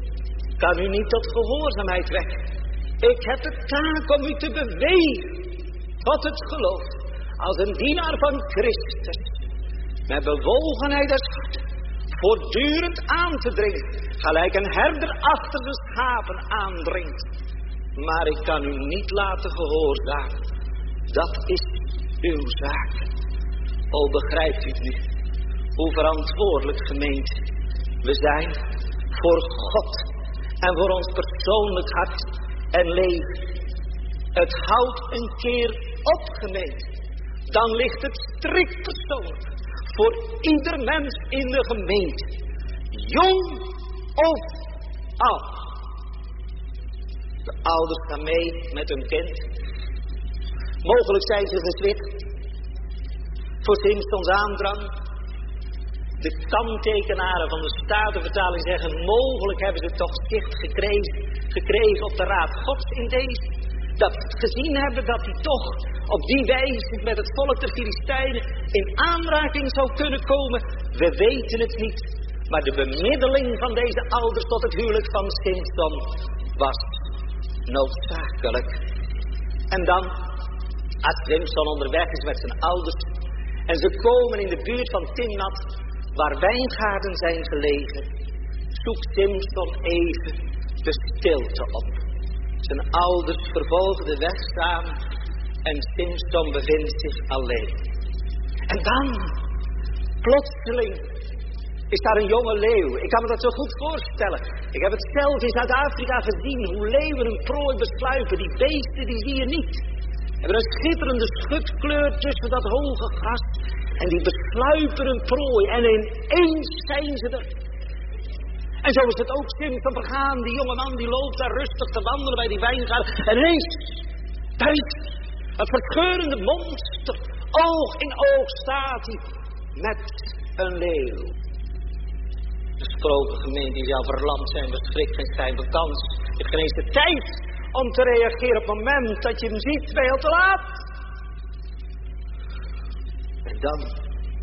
kan u niet tot gehoorzaamheid wekken. Ik heb de taak om u te bewegen tot het geloof. Als een dienaar van Christus. Met bewogenheid des harten. Voortdurend aan te dringen. Gelijk een herder achter de schapen aandringt. Maar ik kan u niet laten gehoorzamen. Dat is uw zaak. O, begrijpt u het nu? Hoe verantwoordelijk, gemeente, we zijn voor God en voor ons persoonlijk hart en leven. Het houdt een keer op, gemeente. Dan ligt het strikt persoonlijk voor ieder mens in de gemeente. Jong of oud. De ouders gaan mee met hun kind. Mogelijk zijn ze gezwicht voor Simpsons aandrang. De kanttekenaren van de Statenvertaling zeggen, mogelijk hebben ze toch zicht gekregen, gekregen op de raad Gods in deze. Dat ze het gezien hebben dat hij toch op die wijze met het volk der Filistijnen in aanraking zou kunnen komen. We weten het niet. Maar de bemiddeling van deze ouders tot het huwelijk van Simpson was noodzakelijk. En dan, als Simpson onderweg is met zijn ouders en ze komen in de buurt van Timnat, waar wijngaarden zijn gelegen, zoekt Simpson even de stilte op. Zijn ouders vervolgen de weg samen en Simpson bevindt zich alleen. En dan, plotseling, is daar een jonge leeuw. Ik kan me dat zo goed voorstellen. Ik heb het zelf in Zuid-Afrika gezien, hoe leeuwen een prooi besluipen. Die beesten, die zie je niet. Hebben een schitterende schutkleur tussen dat hoge gras. En die besluipen een prooi. En ineens zijn ze er. En zo is het ook Simpson vergaan. Die jonge man die loopt daar rustig te wandelen bij die wijngaard. En ineens, daar is het verscheurende monster. Oog in oog staat hij met een leeuw. De gesproken gemeente die zou verlamd zijn, verschrikt geen schijn van kans. Je hebt geen eens de tijd om te reageren op het moment dat je hem ziet, ben je al te laat. En dan,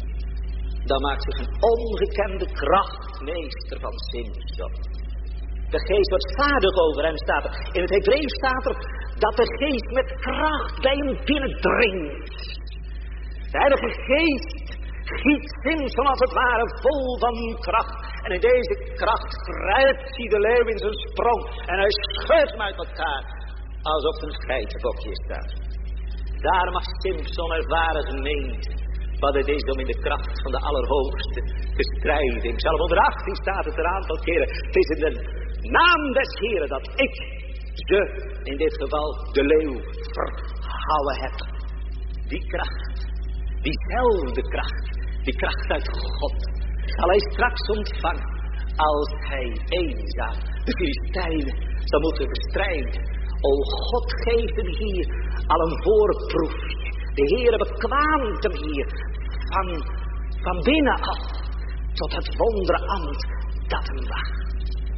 dan maakt zich een ongekende kracht meester van Simpson. De geest wordt vaardig over hem, staat er. In het Hebreeuws staat er dat de geest met kracht bij hem binnendringt. De Heilige Geest giet Simson als het ware vol van kracht. En in deze kracht grijpt hij de leeuw in zijn sprong. En hij scheurt hem uit elkaar. Alsof er een geitenbokje staat. Daar mag Simson ervaren gemeente. Wat het is om in de kracht van de Allerhoogste te strijden. In Psalm honderdachttien staat het een aantal keren. Het is in de naam des Heren dat ik ze, in dit geval de leeuw, verhouden heb. Die kracht, diezelfde kracht, die kracht uit God, zal hij straks ontvangen als hij eenzaam de Filistijnen zal moeten bestrijden. O, God geeft hem hier al een voorproefje. De Heere bekwaamt hem hier van, van binnen af tot het wonderambt dat hem wacht.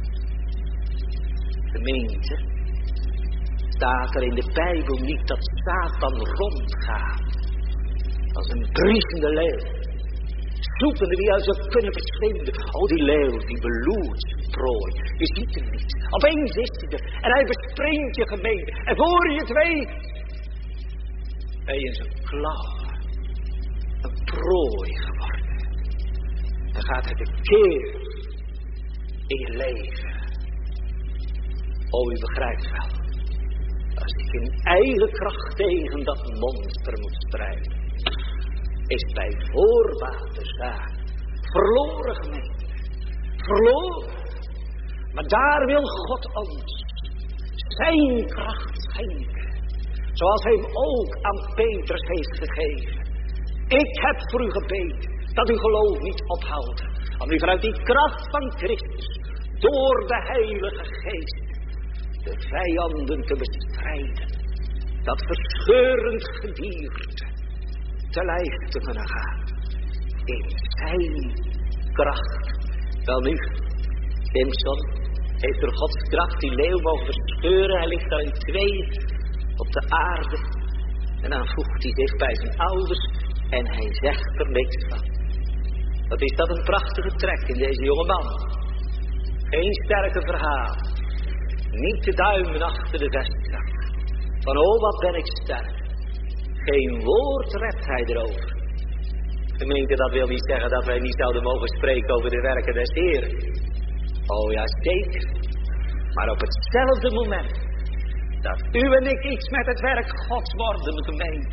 Gemeente, staat er in de Bijbel niet dat Satan rondgaat als een briesende leeuw, zoekende wie hij zou kunnen verslinden. O, die leeuw die beloert zijn prooi. Je ziet hem niet. Opeens is hij er en hij bespringt je gemeente. En voor je het weet, ben je in zijn klauwen een prooi geworden. Dan gaat hij de keer in je leven. O, u begrijpt wel. Als ik in eigen kracht tegen dat monster moet strijden, is bij voorbaat de zaak verloren gemeente. Verloren. Maar daar wil God ons zijn kracht schenken. Zoals hij hem ook aan Petrus heeft gegeven. Ik heb voor u gebeden dat uw geloof niet ophoudt. Om u vanuit die kracht van Christus door de Heilige Geest de vijanden te bestrijden. Dat verscheurend gedierte te lijf te kunnen gaan. In zijn kracht. Wel nu, Simson heeft door Gods kracht die leeuw mogen verscheuren. Hij ligt daar in twee op de aarde. En dan voegt hij zich bij zijn ouders. En hij zegt er niks van. Wat is dat een prachtige trek in deze jonge man. Geen sterke verhaal. Niet de duimen achter de vestzak. Van oh wat ben ik sterk. Geen woord redt hij erover. Gemeente, dat wil niet zeggen dat wij niet zouden mogen spreken over de werken des Heren. Oh ja, zeker. Maar op hetzelfde moment dat u en ik iets met het werk Gods worden, gemeente,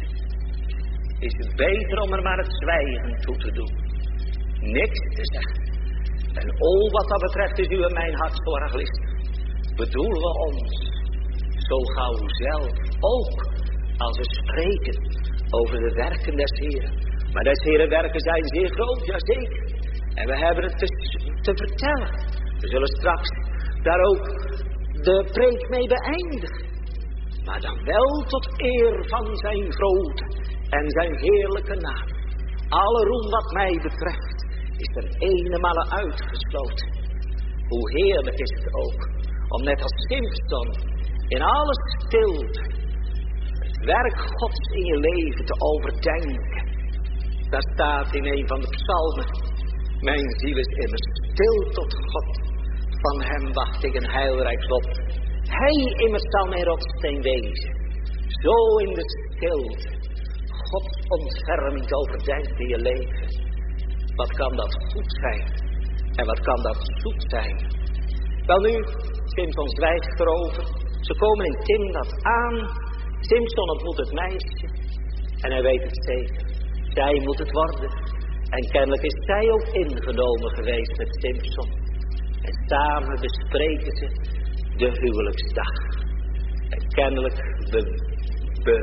is het beter om er maar het zwijgen toe te doen. Niks te zeggen. En oh, wat dat betreft is u en mijn hartszorg licht. Bedoelen we ons zo gauw zelf ook als we spreken over de werken des Heren. Maar des Heren werken zijn zeer groot, jazeker. En we hebben het te, te vertellen. We zullen straks daar ook de preek mee beëindigen. Maar dan wel tot eer van zijn grote en zijn heerlijke naam. Alle roem wat mij betreft is er eenmaal uitgesloten. Hoe heerlijk is het ook om net als Simson in alle stilte het werk Gods in je leven te overdenken. Daar staat in een van de psalmen: mijn ziel is immers stil tot God. Van hem wacht ik een heilrijk lot. Hij immers zal mijn rotsteen wezen. Zo in de stilte Gods ontferming overdenkt in je leven. Wat kan dat goed zijn? En wat kan dat zoet zijn? Wel nu, Simson zwijgt erover. Ze komen in Timnat aan. Simson ontmoet het meisje. En hij weet het zeker. Zij moet het worden. En kennelijk is zij ook ingenomen geweest met Simson. En samen bespreken ze de huwelijksdag. En kennelijk, be, be,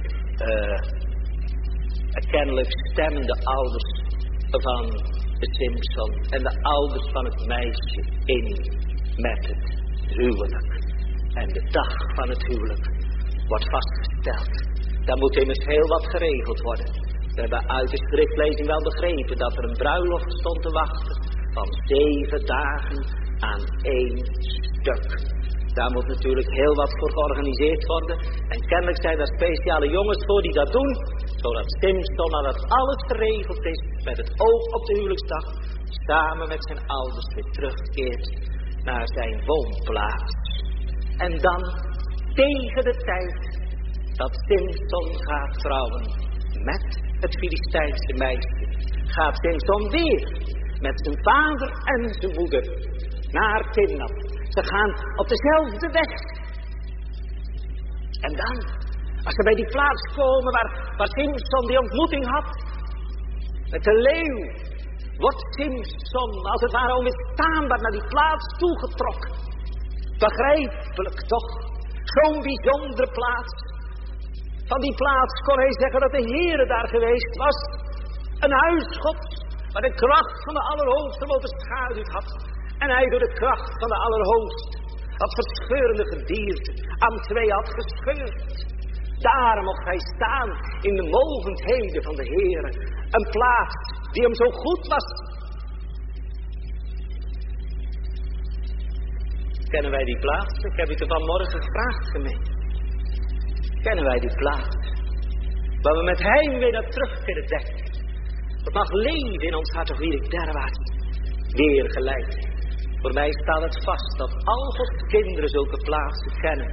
uh, kennelijk stemmen de ouders van de Simson en de ouders van het meisje in met het huwelijk. En de dag van het huwelijk wordt vastgesteld. Daar moet immers heel wat geregeld worden. We hebben uit de schriftlezing wel begrepen dat er een bruiloft stond te wachten van zeven dagen aan één stuk. Daar moet natuurlijk heel wat voor georganiseerd worden. En kennelijk zijn er speciale jongens voor die dat doen, zodat Simson, nadat alles geregeld is, met het oog op de huwelijksdag, samen met zijn ouders weer terugkeert naar zijn woonplaats. En dan, tegen de tijd dat Simson gaat trouwen met het Filistijnse meisje, gaat Simson weer met zijn vader en zijn moeder naar Timnat. Ze gaan op dezelfde weg. En dan, als ze bij die plaats komen waar, waar Simson die ontmoeting had met de leeuw, wordt Simson als het ware onweerstaanbaar naar die plaats toegetrokken. Begrijpelijk toch, zo'n bijzondere plaats. Van die plaats kon hij zeggen dat de Heere daar geweest was. Een huis Gods, waar de kracht van de Allerhoogste hem overschaduwd had. En hij door de kracht van de Allerhoogste dat verscheurende gedierte aan twee had gescheurd. Daar mocht hij staan in de mogendheden van de Heere. Een plaats die hem zo goed was. Kennen wij die plaats? Ik heb u vanmorgen gevraagd, gemeente. Kennen wij die plaats? Waar we met heimwee naar terug kunnen denken. Dat mag leven in ons hart, of wie ik derwaarts weer geleid. Voor mij staat het vast dat al Gods kinderen zulke plaatsen kennen.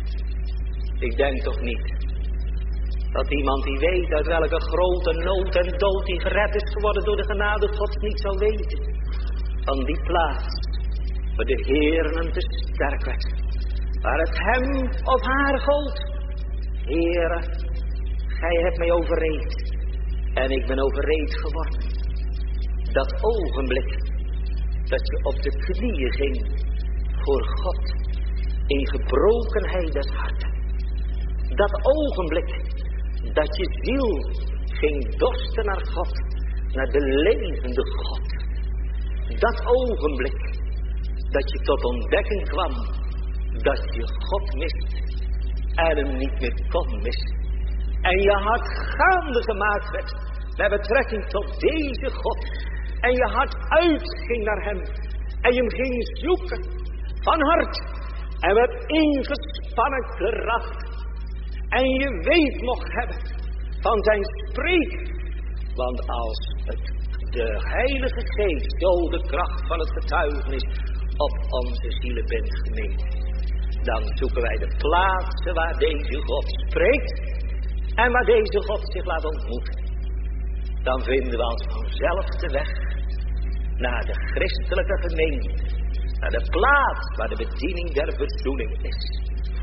Ik denk toch niet dat iemand die weet uit welke grote nood en dood die gered is geworden door de genade Gods niet zou weten van die plaats waar de Heer hem te sterk werd. Waar het hem of haar gold. Heere, gij hebt mij overreed en ik ben overreed geworden. Dat ogenblik dat je op de knieën ging voor God in gebrokenheid des harten. Dat ogenblik dat je ziel ging dorsten naar God, naar de levende God. Dat ogenblik dat je tot ontdekking kwam dat je God mist en hem niet meer kon missen. En je hart gaande gemaakt werd met betrekking tot deze God. En je hart uitging naar hem. En je hem ging zoeken van hart. En met ingespannen kracht. En je weet mocht hebben van zijn spreken. Want als het de Heilige Geest zo de kracht van het getuigenis op onze zielen bent gemeten, dan zoeken wij de plaatsen waar deze God spreekt. En waar deze God zich laat ontmoeten. Dan vinden we als vanzelf de weg naar de christelijke gemeente. Naar de plaats waar de bediening der verzoening is.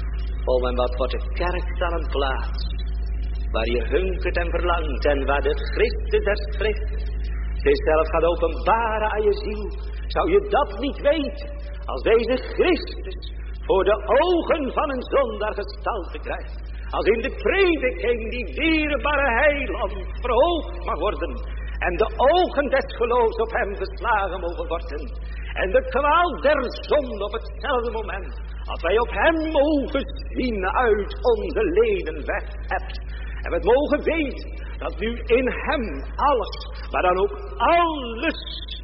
Oh, en wat wordt de kerk dan een plaats waar je hunkert en verlangt. En waar de Christus der schrift zichzelf gaat openbaren aan je ziel. Zou je dat niet weten als deze Christus voor de ogen van een zondaar gestalte krijgt. Als in de prediking die dierbare heiland verhoogd mag worden. En de ogen des geloofs op hem geslagen mogen worden. En de kwaal der zonde op hetzelfde moment. Als wij op hem mogen zien uit onze leden weg hebt. En we mogen weten dat nu in hem alles, maar dan ook alles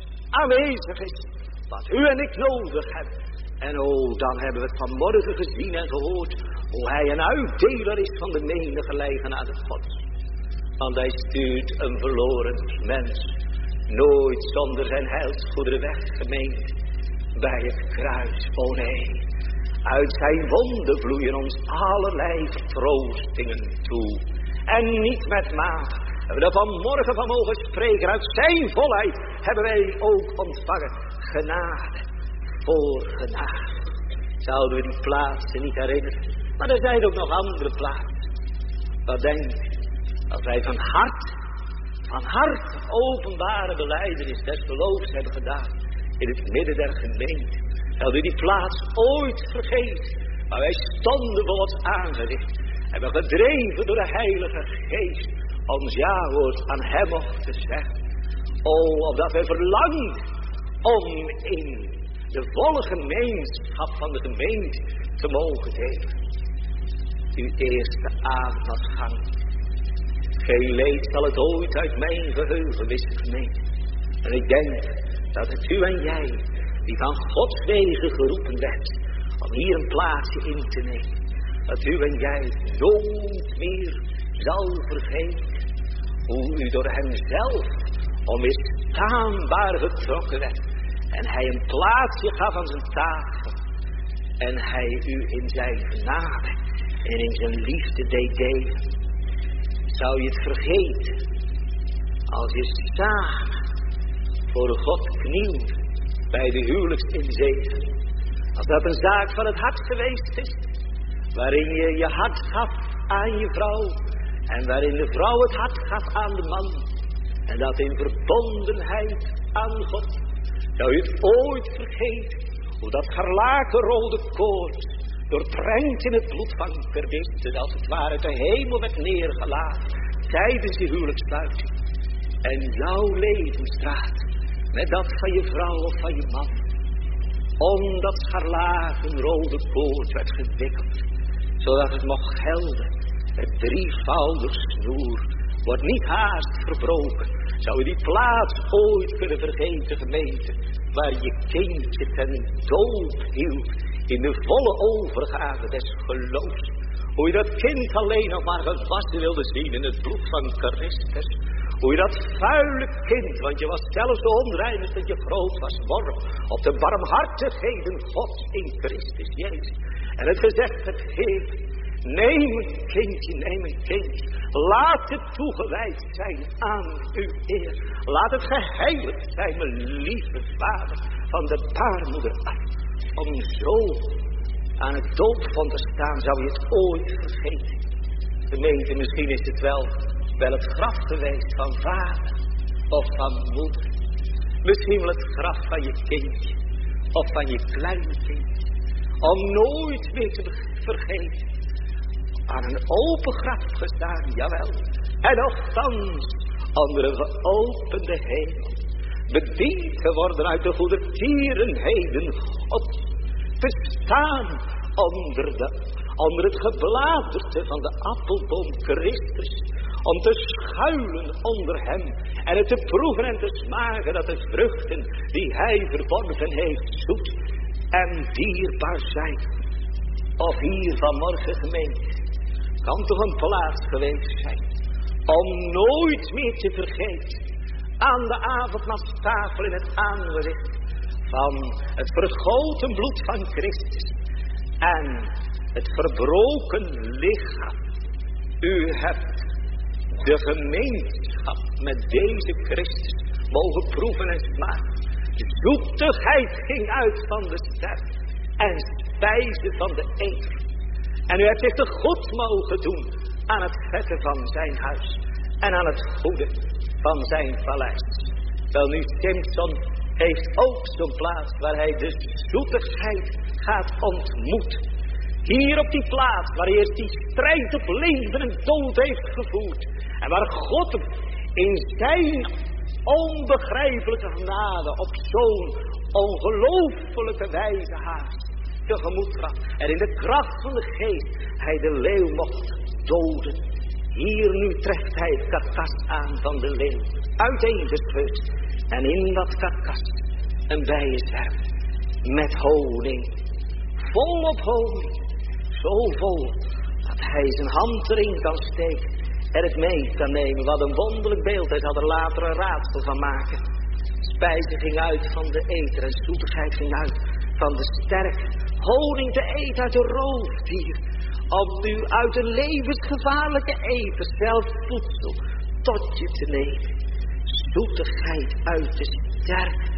aanwezig is. Wat u en ik nodig hebben. En oh, dan hebben we het vanmorgen gezien en gehoord. Hoe hij een uitdeler is van de menige eigenaarde Gods. Want hij stuurt een verloren mens nooit zonder zijn heilsgoederen weg, gemeente, bij het kruis. O nee, uit zijn wonden vloeien ons allerlei vertroostingen toe. En niet met maat. We hebben er vanmorgen van mogen spreken. Uit zijn volheid hebben wij ook ontvangen genade voor genade. Zouden we die plaatsen niet herinneren? Maar er zijn ook nog andere plaatsen. Wat denk je? Als wij van hart, van hart openbare belijdenis des geloofs hebben gedaan. In het midden der gemeente. Zouden we die plaats ooit vergeten. Waar wij stonden voor ons aangezicht. En we gedreven door de Heilige Geest. Ons ja-woord aan hem mochten zeggen. O, opdat wij verlangen om in de volle gemeenschap van de gemeente te mogen delen. Uw eerste avondgang. Geen leed zal het ooit uit mijn geheugen wissen, gemeente. En ik denk dat het u en jij, die van Gods wegen geroepen werd, om hier een plaatsje in te nemen. Dat u en jij nooit meer zal vergeten hoe u door hem zelf onweerstaanbaar getrokken werd. En hij een plaatsje gaf aan zijn tafel. En hij u in zijn genade en in zijn liefde deed delen. Zou je het vergeten als je samen voor God knielt bij de huwelijksinzegen? Als dat een zaak van het hart geweest is, waarin je je hart gaf aan je vrouw en waarin de vrouw het hart gaf aan de man, en dat in verbondenheid aan God, zou je het ooit vergeten hoe dat scharlakenrode koord doordrenkt in het bloed van Christus, als het ware uit de hemel werd neergelaten tijdens die huwelijkssluiting. En jouw levensdraad met dat van je vrouw of van je man, om dat scharlakenrode koord werd gewikkeld, zodat het mocht gelden. Het drievoudig snoer wordt niet haast verbroken. Zou je die plaats ooit kunnen vergeten, gemeente, waar je kindje ten doop hield in de volle overgave des geloofs? Hoe je dat kind alleen nog maar gewassen wilde zien in het bloed van Christus. Hoe je dat vuile kind, want je was zelfs de onreinigd dat je groot was, worp op de barmhartigheden Gods in Christus Jezus. En het gezegd het heeft: neem een kindje, neem een kindje. Laat het toegewijd zijn aan uw Heer. Laat het geheiligd zijn, mijn lieve vader, van de baarmoeder af. Om zo aan het doopvond te staan, zou je het ooit vergeten. Gemeente, misschien is het wel, wel het graf geweest van vader of van moeder. Misschien wel het graf van je kindje of van je kleinkindje. Om nooit meer te vergeten. Aan een open graf gestaan, jawel. En nochtans onder een geopende hemel. Bediend geworden uit de goedertierenheden God. Bestaan onder, de, onder het gebladerte van de appelboom Christus. Om te schuilen onder hem. En het te proeven en te smaken dat de vruchten die hij verborgen heeft zoet en dierbaar zijn. Of hier vanmorgen, gemeente, kan toch een plaats geweest zijn om nooit meer te vergeten aan de avondmaalstafel in het aangezicht van het vergoten bloed van Christus en het verbroken lichaam. U hebt de gemeenschap met deze Christus mogen proeven en smaken. De zoetigheid ging uit van de ster en spijze van de eter. En u hebt zich te goed mogen doen aan het vette van zijn huis en aan het goede van zijn paleis. Wel nu, Simson heeft ook zo'n plaats waar hij de zoetigheid gaat ontmoeten. Hier op die plaats waar hij eerst die strijd op leven en dood heeft gevoerd. En waar God in zijn onbegrijpelijke genade op zo'n ongelooflijke wijze haast tegemoet trad. En in de kracht van de geest hij de leeuw mocht doden. Hier nu treft hij het karkas aan van de leeuw. Uiteengescheurd. En in dat karkas een bijenzwerm met honing. Vol op honing. Zo vol dat hij zijn hand erin kan steken. En het mee kan nemen. Wat een wonderlijk beeld. Hij zal er later een raadsel van maken. Spijze ging uit van de eter. En zoetigheid ging uit van de sterk. Honing te eten uit een roofdier. Om u uit een levensgevaarlijke eter zelf voedsel tot je te nemen. Zoetigheid uit de sterk.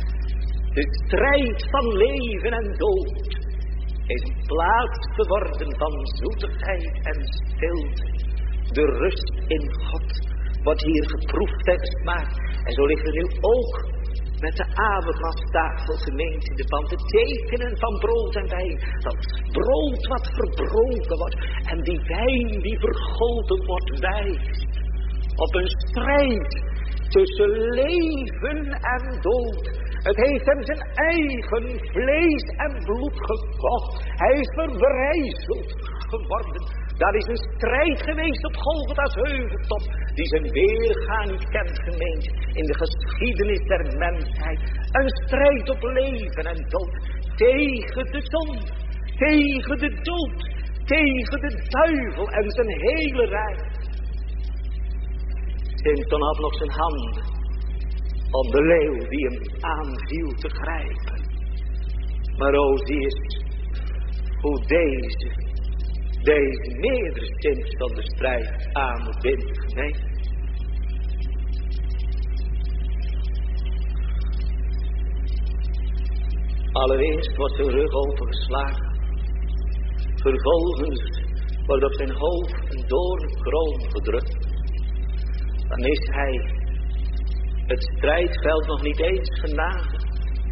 De strijd van leven en dood is een plaats geworden van zoetigheid en stilte. De rust in God wordt hier geproefd en gesmaakt. En zo ligt er nu ook met de avondmaalstafel, gemeente, de band, de tekenen van brood en wijn. Dat brood wat verbroken wordt en die wijn die vergoten wordt wijst op een strijd tussen leven en dood. Het heeft hem zijn eigen vlees en bloed gekocht. Hij is verbrijzeld geworden. Dat is een strijd geweest op Golgotha's heuveltop, die zijn weergaan niet kent, gemeente, in de geschiedenis der mensheid. Een strijd op leven en dood, tegen de zonde, tegen de dood, tegen de duivel en zijn hele rijk. Simson had nog zijn handen om de leeuw die hem aanviel te grijpen. Maar o, zie eens hoe deze, deze meerdere Sims van de strijd aan moet binden. Nee. Allereerst wordt zijn rug opengeslagen. Vervolgens wordt op zijn hoofd een doornkroon gedrukt. Dan is hij het strijdveld nog niet eens genaderd.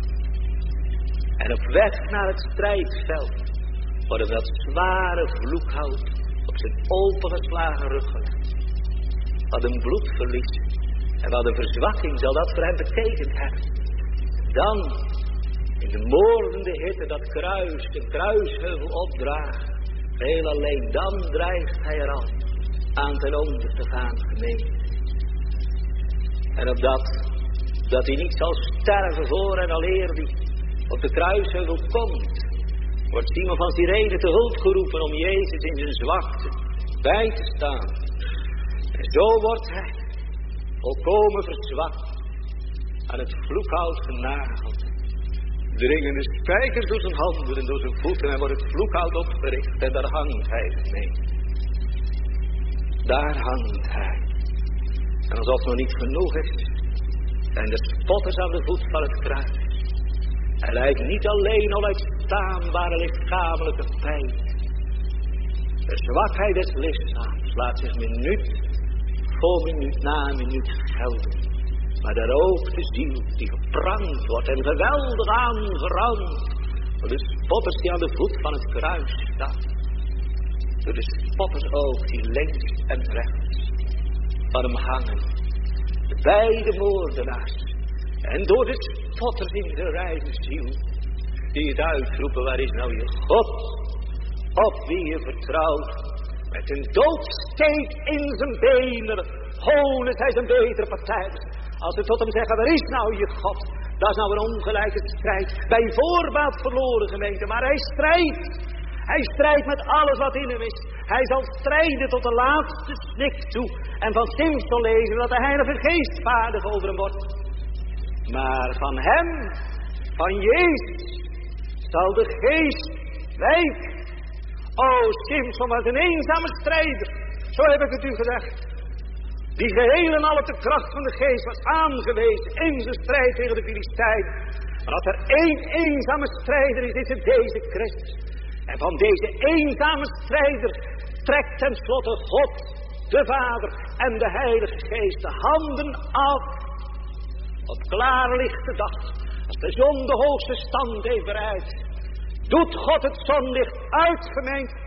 En op weg naar het strijdveld wordt hem dat zware vloekhout op zijn opengeslagen rug gelegd. Wat een bloedverlies en wat een verzwakking zal dat voor hem betekend hebben. Dan in de moordende hitte dat kruis, de kruisheuvel opdragen. Heel alleen dan dreigt hij er al aan ten onder te gaan, gemeente. En op dat, dat hij niet zal sterven voor en aleer die op de kruisheuvel komt, wordt Simon van Cyrene te hulp geroepen om Jezus in zijn zwakte bij te staan. En zo wordt hij volkomen verzwakt aan het vloekhout genageld. Dringen de spijkers door zijn handen en door zijn voeten en wordt het vloekhout opgericht en daar hangt hij mee. Daar hangt hij. En alsof het nog niet genoeg is, zijn de spotters aan de voet van het kruis. Hij lijkt niet alleen onuitstaanbare lichamelijke pijn. De zwakheid des lichaams laat zich minuut voor minuut na minuut gelden. Maar daar ook de ziel die geprangd wordt en geweldig aangerand. Door de spotters die aan de voet van het kruis staan. Door de spotters ook die links en rechts van hem hangen. De beide moordenaars. En door de spotters in de reine ziel. Die het uitroepen, waar is nou je God? Op wie je vertrouwt. Met een doodsteek in zijn benen. Hoon is hij zijn betere partij. Als ze tot hem zeggen, waar is nou je God? Dat is nou een ongelijke strijd. Bij voorbaat verloren, gemeente. Maar hij strijdt. Hij strijdt met alles wat in hem is. Hij zal strijden tot de laatste snik toe. En van Simson lezen dat de Heilige Geest vaardig over hem wordt. Maar van hem, van Jezus, zal de Geest wijken. O, Simson was een eenzame strijder. Zo heb ik het u gezegd. Die geheel en al op de kracht van de Geest was aangewezen in zijn strijd tegen de Filistijnen. Maar als er één eenzame strijder is, is het deze Christus. En van deze eenzame strijder trekt tenslotte God, de Vader en de Heilige Geest de handen af. Op klaarlichte dag, als de zon de hoogste stand heeft bereikt, doet God het zonlicht uit, gemeente.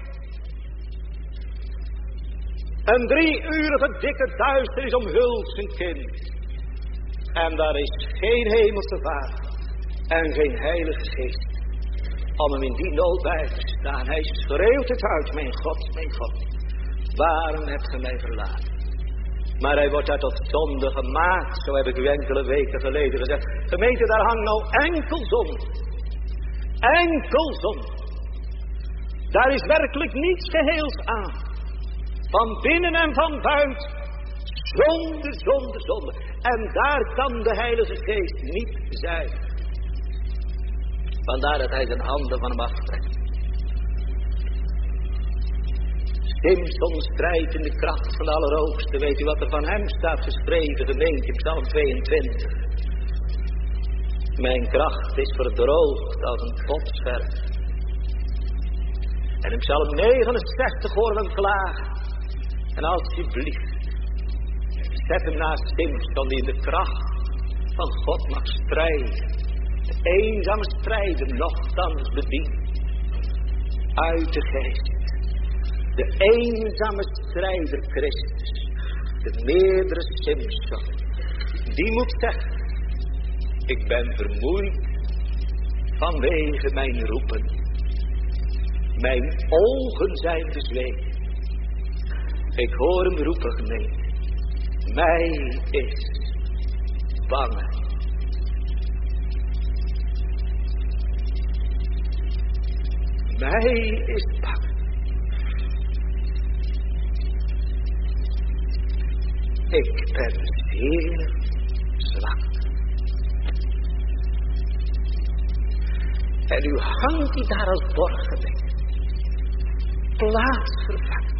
Een drieurige dikke duisternis omhult zijn kind. En daar is geen hemelse Vader en geen Heilige Geest om hem in die nood bij te staan. Hij schreeuwt het uit, mijn God, mijn God, waarom hebt ge mij verlaten? Maar hij wordt daar tot zonde gemaakt, zo heb ik u enkele weken geleden gezegd. Gemeente, daar hangt nou enkel zonde. Enkel zonde. Daar is werkelijk niets geheels aan. Van binnen en van buiten. Zonde, zonde, zonde. En daar kan de Heilige Geest niet zijn. Vandaar dat hij zijn handen van hem aftrekt. Simson strijdt in de kracht van de Allerhoogste. Weet u wat er van hem staat geschreven, gemeente, in Psalm tweeëntwintig. Mijn kracht is verdroogd als een potscherf. En in Psalm negenenzestig horen we hem klagen. En alsjeblieft, zet hem naast Simson die in de kracht van God mag strijden. De eenzame strijder nochtans bedient. Uit de Geest. De eenzame strijder Christus. De meerdere Simson. Die moet zeggen. Ik ben vermoeid vanwege mijn roepen. Mijn ogen zijn bezweet. Ik hoor hem roepen, gemeente. Mij is bange. Mij is bang. Ik ben zeer zwak. En u hangt die daar als borggemeente. Plaatsvervangend.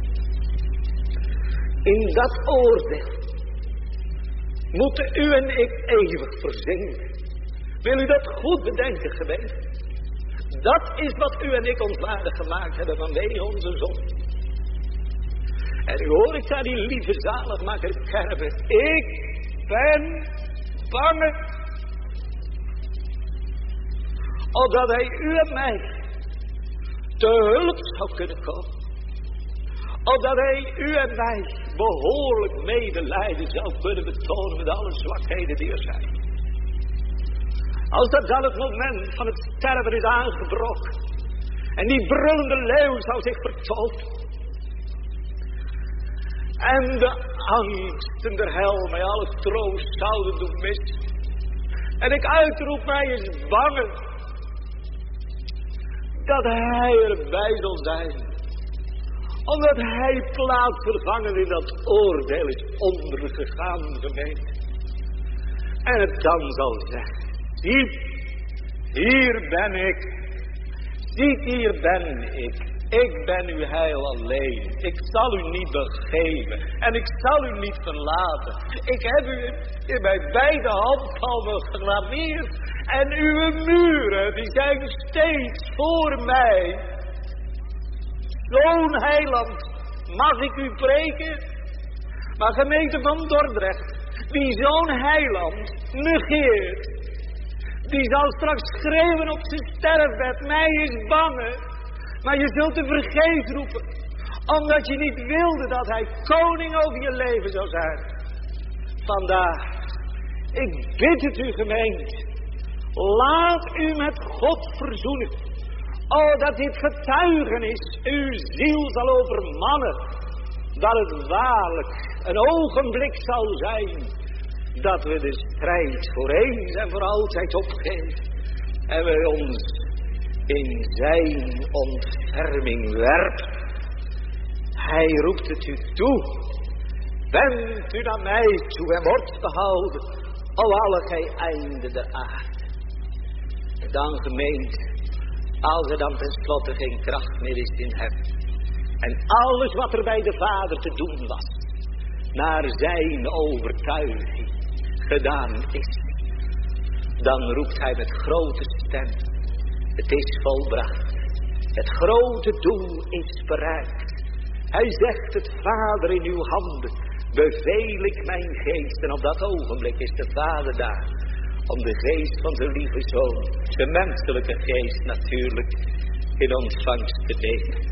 In dat oordeel moeten u en ik eeuwig verzinken. Wil u dat goed bedenken, gemeente? Dat is wat u en ik onwaardig gemaakt hebben vanwege onze zonde. En u hoor ik daar die lieve zaligmaker kerven. Ik ben bang. Opdat hij u en mij te hulp zou kunnen komen. Opdat hij u en mij behoorlijk medelijden zou kunnen betonen met alle zwakheden die er zijn. Als dat dan het moment van het sterven is aangebroken. En die brullende leeuw zou zich vertonen. En de angsten der hel mij alle troost zouden doen missen. En ik uitroep mij eens bangen. Dat hij erbij zal zijn. Omdat hij plaatsvervangend in dat oordeel is ondergegaan, gemeente. En het dan zal zeggen. Ziet, hier ben ik. Ziet, hier ben ik. Ik ben uw heil alleen. Ik zal u niet begeven. En ik zal u niet verlaten. Ik heb u in mijn beide handpalmen gelameerd. En uw muren, die zijn steeds voor mij. Zo'n heiland, mag ik u preken? Maar gemeente van Dordrecht, die zo'n heiland negeert. Die zal straks schreeuwen op zijn sterfbed, mij is bange. Maar je zult te vergeefs roepen. Omdat je niet wilde dat hij koning over je leven zou zijn. Vandaar, ik bid het u gemeente. Laat u met God verzoenen. O, dat dit getuigenis uw ziel zal overmannen. Dat het waarlijk een ogenblik zal zijn. Dat we de strijd voor eens en voor altijd opgeven. En we ons in zijn ontferming werpt. Hij roept het u toe. Wend u naar mij toe en wordt behouden. O alle gij einden der aarde. En dan gemeente. Als er dan tenslotte geen kracht meer is in hem. En alles wat er bij de Vader te doen was. Naar zijn overtuiging gedaan is. Dan roept hij met grote stem. Het is volbracht. Het grote doel is bereikt. Hij zegt het Vader in uw handen. Beveel ik mijn geest. En op dat ogenblik is de Vader daar. Om de geest van zijn lieve zoon. De menselijke geest natuurlijk. In ontvangst te nemen.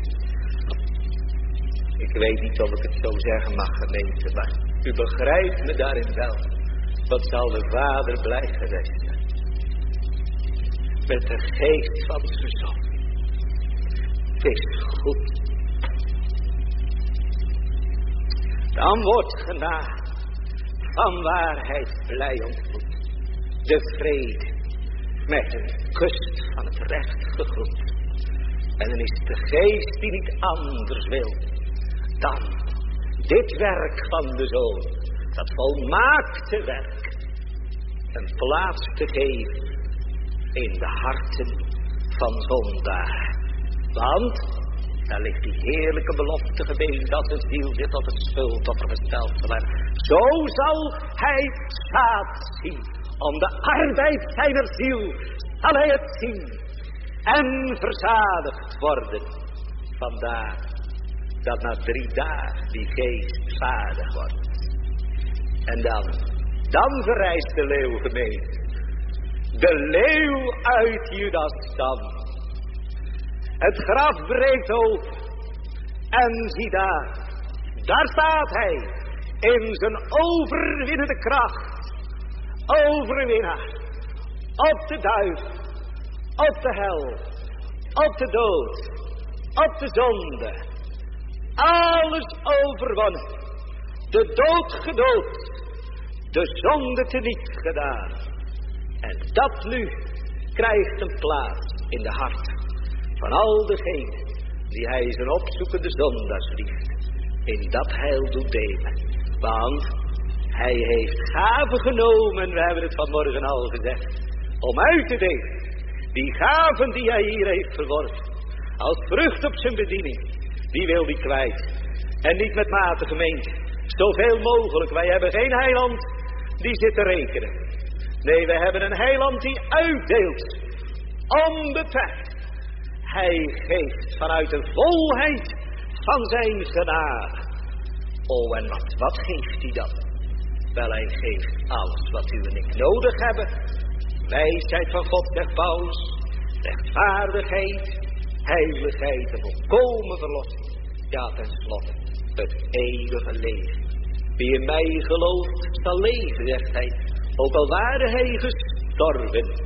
Ik weet niet of ik het zo zeggen mag gemeente. Maar u begrijpt me daarin wel. Wat zal de Vader blij geweest zijn. Met de geest van zijn zoon. Het is goed. Dan wordt genade van waarheid blij ontmoet. De vrede met een kust van het recht gegroet. En dan is de geest die niet anders wil dan dit werk van de zoon. Dat volmaakte werk. Een plaats te geven in de harten van zondaar. Want daar ligt die heerlijke belofte gebeend dat de ziel zich tot het schuldoffer gesteld zal hebben. Zo zal hij zaad zien. Om de arbeid zijner ziel zal hij het zien. En verzadigd worden. Vandaar dat na drie dagen die geest vaardig wordt. En dan, dan verrijst de leeuw gemeente. De leeuw uit Judas stam. Het graf breekt open. En zie daar. Daar staat hij. In zijn overwinnende kracht. Overwinnaar. Op de duivel. Op de hel. Op de dood. Op de zonde. Alles overwonnen. De dood gedood. De zonde teniet gedaan. En dat nu krijgt een plaats in de harten van al degenen die hij zijn opzoekende zondaars liefde. In dat heil doet delen. Want hij heeft gaven genomen, we hebben het vanmorgen al gezegd, om uit te delen. Die gaven die hij hier heeft verworven, als vrucht op zijn bediening, die wil hij kwijt. En niet met mate, gemeente. Zoveel mogelijk. Wij hebben geen heiland die zit te rekenen. Nee, wij hebben een heiland die uitdeelt. Onbeperkt. Hij geeft vanuit de volheid van zijn genade. Oh, en wat, wat geeft hij dan? Wel, hij geeft alles wat u en ik nodig hebben. Wijsheid van God, zegt Paulus. Rechtvaardigheid, heiligheid en volkomen verlossing. Ja, tenslotte, het eeuwige leven. Wie in mij gelooft, zal leven, zegt hij. Ook al ware hij gestorven.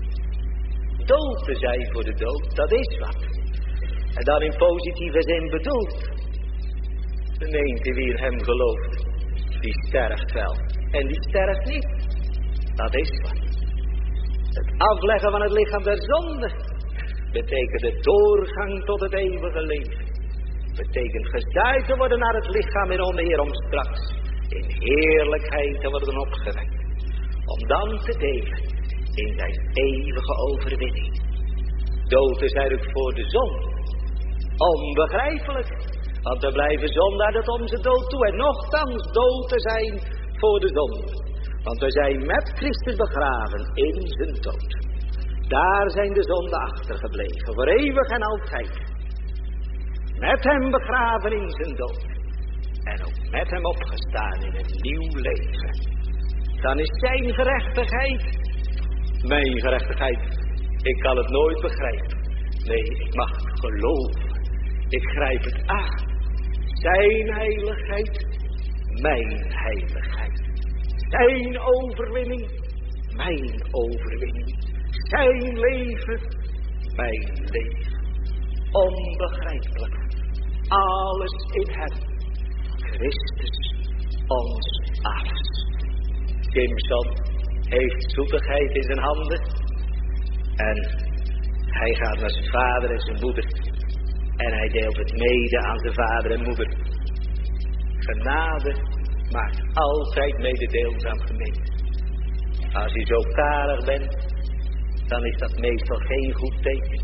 Dood te zijn voor de dood, dat is wat. En dan in positieve zin bedoeld. De meente wie in hem gelooft, die sterft wel. En die sterft niet. Dat is wat. Het afleggen van het lichaam der zonde betekent de doorgang tot het eeuwige leven. Betekent gezaaid te worden naar het lichaam in oneer om straks in heerlijkheid te worden opgewekt. Om dan te delen in zijn eeuwige overwinning. Dood is eigenlijk voor de zon. Onbegrijpelijk. Want we blijven zondaar tot onze dood toe. En nochtans dood te zijn voor de zonde. Want we zijn met Christus begraven in zijn dood. Daar zijn de zonden achtergebleven. Voor eeuwig en altijd. Met hem begraven in zijn dood. En ook met hem opgestaan in een nieuw leven. Dan is zijn gerechtigheid mijn gerechtigheid. Ik kan het nooit begrijpen. Nee, ik mag het geloven. Ik grijp het aan. Zijn heiligheid, mijn heiligheid. Zijn overwinning, mijn overwinning. Zijn leven, mijn leven. Onbegrijpelijk. Alles in hem. Christus, ons alles. Simson heeft zoetigheid in zijn handen. En hij gaat naar zijn vader en zijn moeder. En hij deelt het mede aan zijn vader en moeder. Genade maakt altijd mededeelzaam, gemeente. Als u zo karig bent, dan is dat meestal geen goed teken.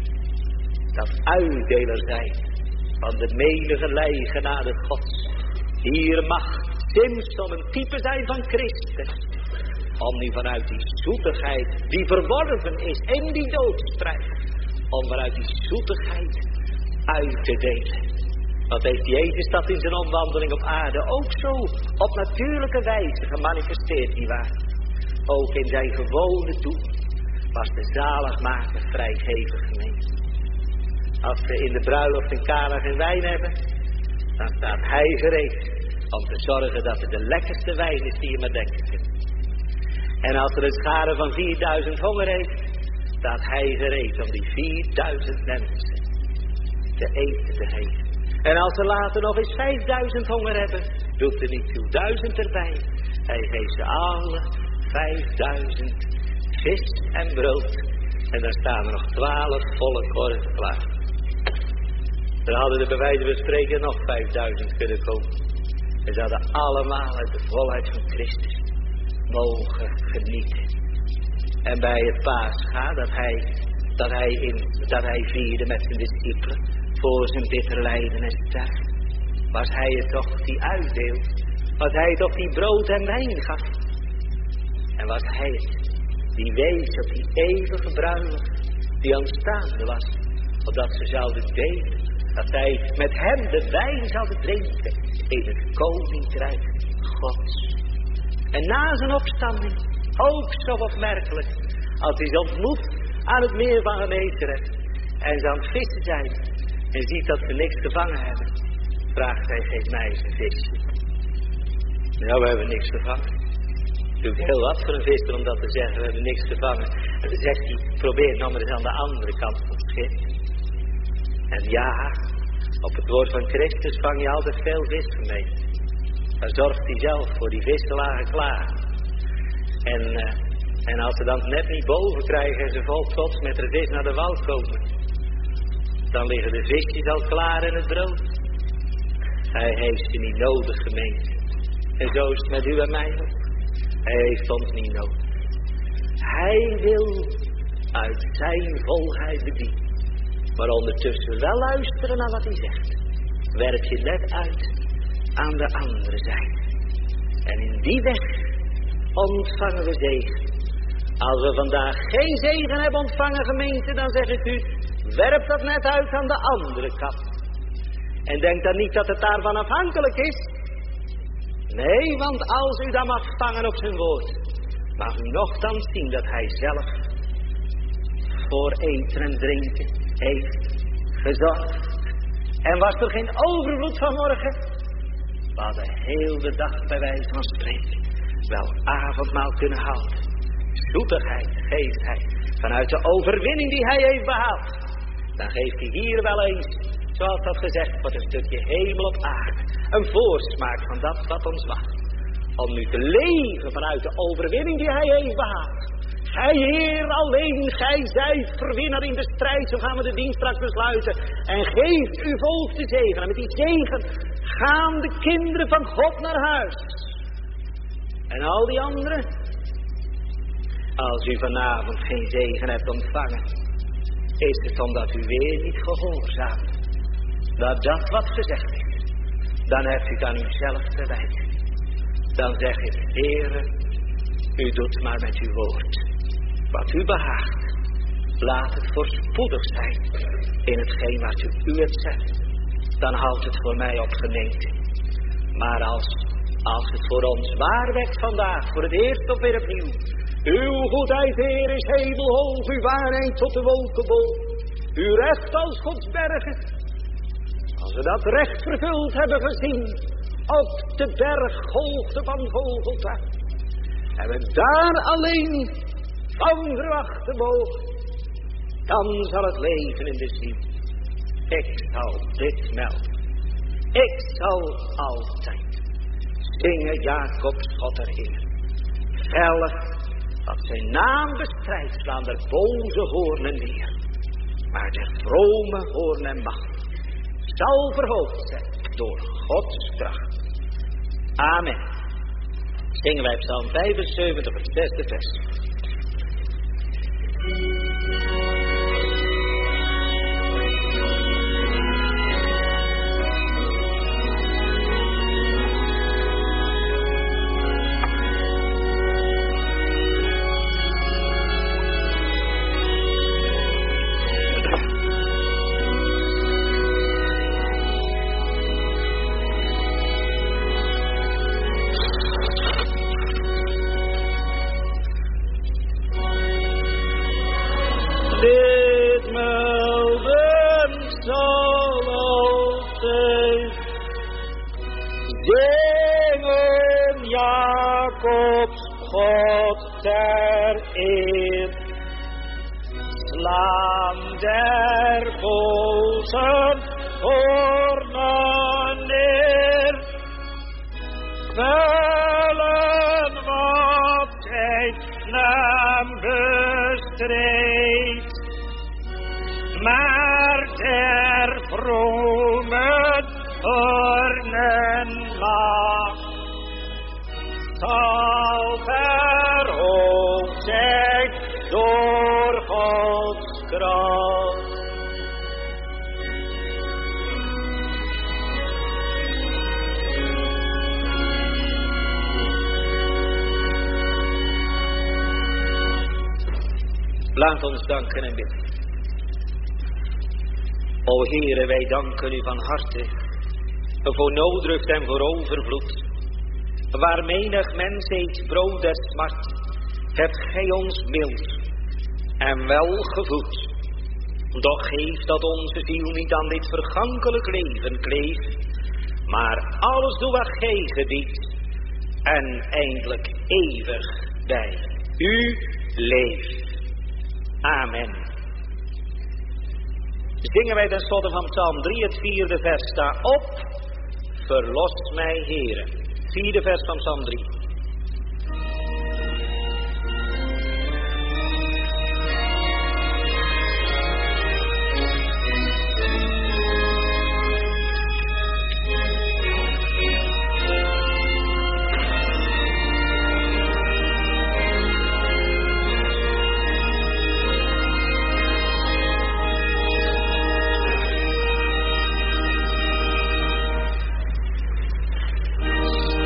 Dat uitdeler zijn van de menige lei genade Gods. Hier mag Simson een type zijn van Christus. Om die vanuit die zoetigheid, die verworven is in die doodstrijd. Om vanuit die zoetigheid uit te delen. Wat heeft Jezus dat in zijn omwandeling op aarde ook zo op natuurlijke wijze gemanifesteerd, nietwaar? Ook in zijn gewone doen was de zaligmaker vrijgevig, gemeente. Als we in de bruiloft in Kana geen wijn hebben, dan staat hij gereed om te zorgen dat het de lekkerste wijn is die je maar denken kunt. En als er een schare van vierduizend honger heeft, staat hij gereed om die vierduizend mensen te eten te geven. En als ze later nog eens vijfduizend honger hebben, doet er niet toe duizend erbij. Hij geeft ze alle vijfduizend vis en brood. En dan staan er nog twaalf volle korven klaar. Er hadden er bij wijze van spreken nog vijfduizend kunnen komen. En ze hadden allemaal uit de volheid van Christus mogen genieten. En bij het Pascha dat hij, dat hij, in, dat hij vierde met zijn discipelen voor zijn bitter lijden en sterven, was hij het toch die uitdeelt. Was hij toch die brood en wijn gaf. En was hij het die wees op die eeuwige bruiloft die aanstaande was, opdat ze zouden delen. Dat hij met hem de wijn zouden drinken in het koninkrijk Gods. En na zijn opstanding, ook zo opmerkelijk, als hij ze ontmoet aan het meer van Genesaret en ze aan het vissen zijn en ziet dat ze niks gevangen hebben, vraagt hij, geef mij eens een visje. Nou, we hebben niks gevangen. Het doet heel wat voor een visser om dat te zeggen, we hebben niks gevangen. En dan zegt hij, probeer nog maar eens aan de andere kant van het schip. En ja, op het woord van Christus vang je altijd veel vis, gemeente. Daar zorgt hij zelf voor, die vissen lagen klaar. En, uh, en als ze dan net niet boven krijgen en ze vol trots met de vis naar de wal komen, dan liggen de visjes al klaar in het brood. Hij heeft ze niet nodig, gemeente. En zo is het met u en mij ook. Hij heeft ons niet nodig. Hij wil uit zijn volheid bedient. Maar ondertussen wel luisteren naar wat hij zegt. Werp je let uit aan de andere zijde. En in die weg ontvangen we zegen. Als we vandaag geen zegen hebben ontvangen, gemeente, dan zeg ik u, werp dat net uit aan de andere kant. En denk dan niet dat het daarvan afhankelijk is. Nee, want als u dan mag vangen op zijn woord, mag u nochtans zien dat hij zelf voor eten en drinken heeft gezorgd. En was er geen overvloed vanmorgen? We hadden heel de dag bij wijze van spreken wel avondmaal kunnen houden. Zoetigheid geeft hij vanuit de overwinning die hij heeft behaald. Dan geeft hij hier wel eens, zoals dat gezegd wordt, een stukje hemel op aarde. Een voorsmaak van dat wat ons wacht. Om nu te leven vanuit de overwinning die hij heeft behaald. Gij Heer alleen, gij zijt verwinnaar in de strijd. Zo gaan we de dienst straks besluiten. En geeft uw volk de zegen. En met die zegen gaan de kinderen van God naar huis. En al die anderen. Als u vanavond geen zegen hebt ontvangen, is het omdat u weer niet gehoorzaamt. Dat dat wat gezegd is. Dan hebt u het aan uzelf te wijten. Dan zeg ik, Heere, u doet maar met uw woord wat u behaagt. Laat het voorspoedig zijn in hetgeen wat u, u het zegt. Dan houdt het voor mij op, gemeente. Maar als, als het voor ons waar werd vandaag, voor het eerst of weer opnieuw. Uw goedheid, Heer, is hemelhoog, uw waarheid tot de wolkenbol. Uw recht als Gods bergen. Als we dat recht vervuld hebben gezien op de berghoogte van Golgotha. En we daar alleen van verwachten mogen. Dan zal het leven in de ziel. Ik zal dit melden. Ik zal altijd zingen Jacobs God der Heer. Vellig dat zijn naam bestrijdt, slaan der boze hoornen neer. Maar de vrome hoorn en macht zal verhoogd zijn door Gods kracht. Amen. Zingen wij Psalm vijfenzeventig, het zesde vers. God ter eer, slaan der bozen hoornen neer, vullen wat zijn naam bestreed, maar der vromen hoornen laag. Zal verhoogd zijn door Gods kracht. Laat ons danken en bidden. O Heere, wij danken u van harte voor nooddruft en voor overvloed. Waar menig mens eet brood des smart, hebt gij ons mild en wel gevoed. Doch geef dat onze ziel niet aan dit vergankelijk leven kleeft, maar alles doe wat gij gebiedt en eindelijk eeuwig bij u leeft. Amen. Zingen wij ten slotte van Psalm drie, het vierde vers. Sta op, verlos mij, Heere. Vierde vers van Psalm drie.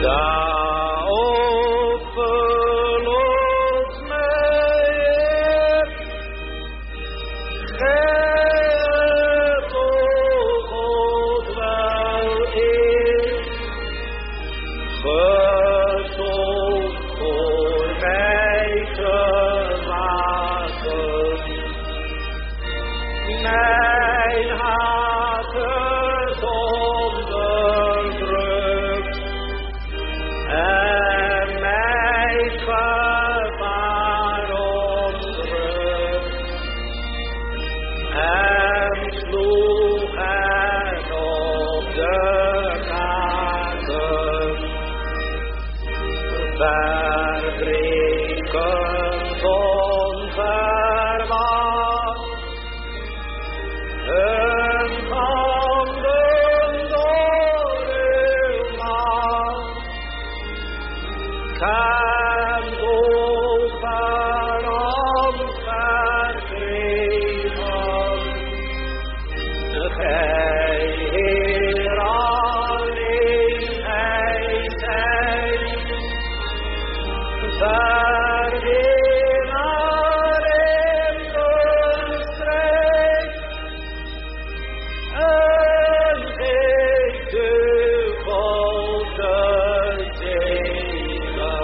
Daarop verlost mij Heer, Gij toch God wel eer, gezond voor mij te maken. Mijn hart is onderdrukt en mijn gevaar ontrukt. En sloeg het op de kaarten, verdrinken onverwacht. Hun handen door uw macht, kan overal vergeven. Gij, Heer, alleen Gij zijt, verwinnaar in de strijd. En geeft u God de zegen.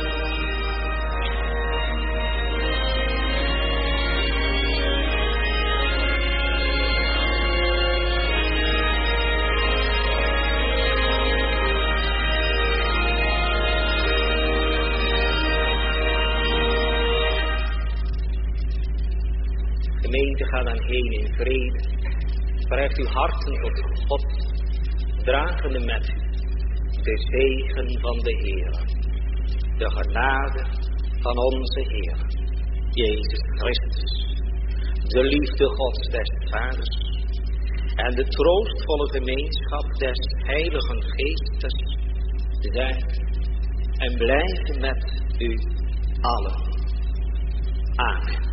Gemeente, ga dan heen in vrede. Verheft uw harten tot God, dragende met u de zegen van de Heer, de genade van onze Heer, Jezus Christus, de liefde Gods des Vaders en de troostvolle gemeenschap des Heiligen Geestes zijn en blijven met u allen. Amen.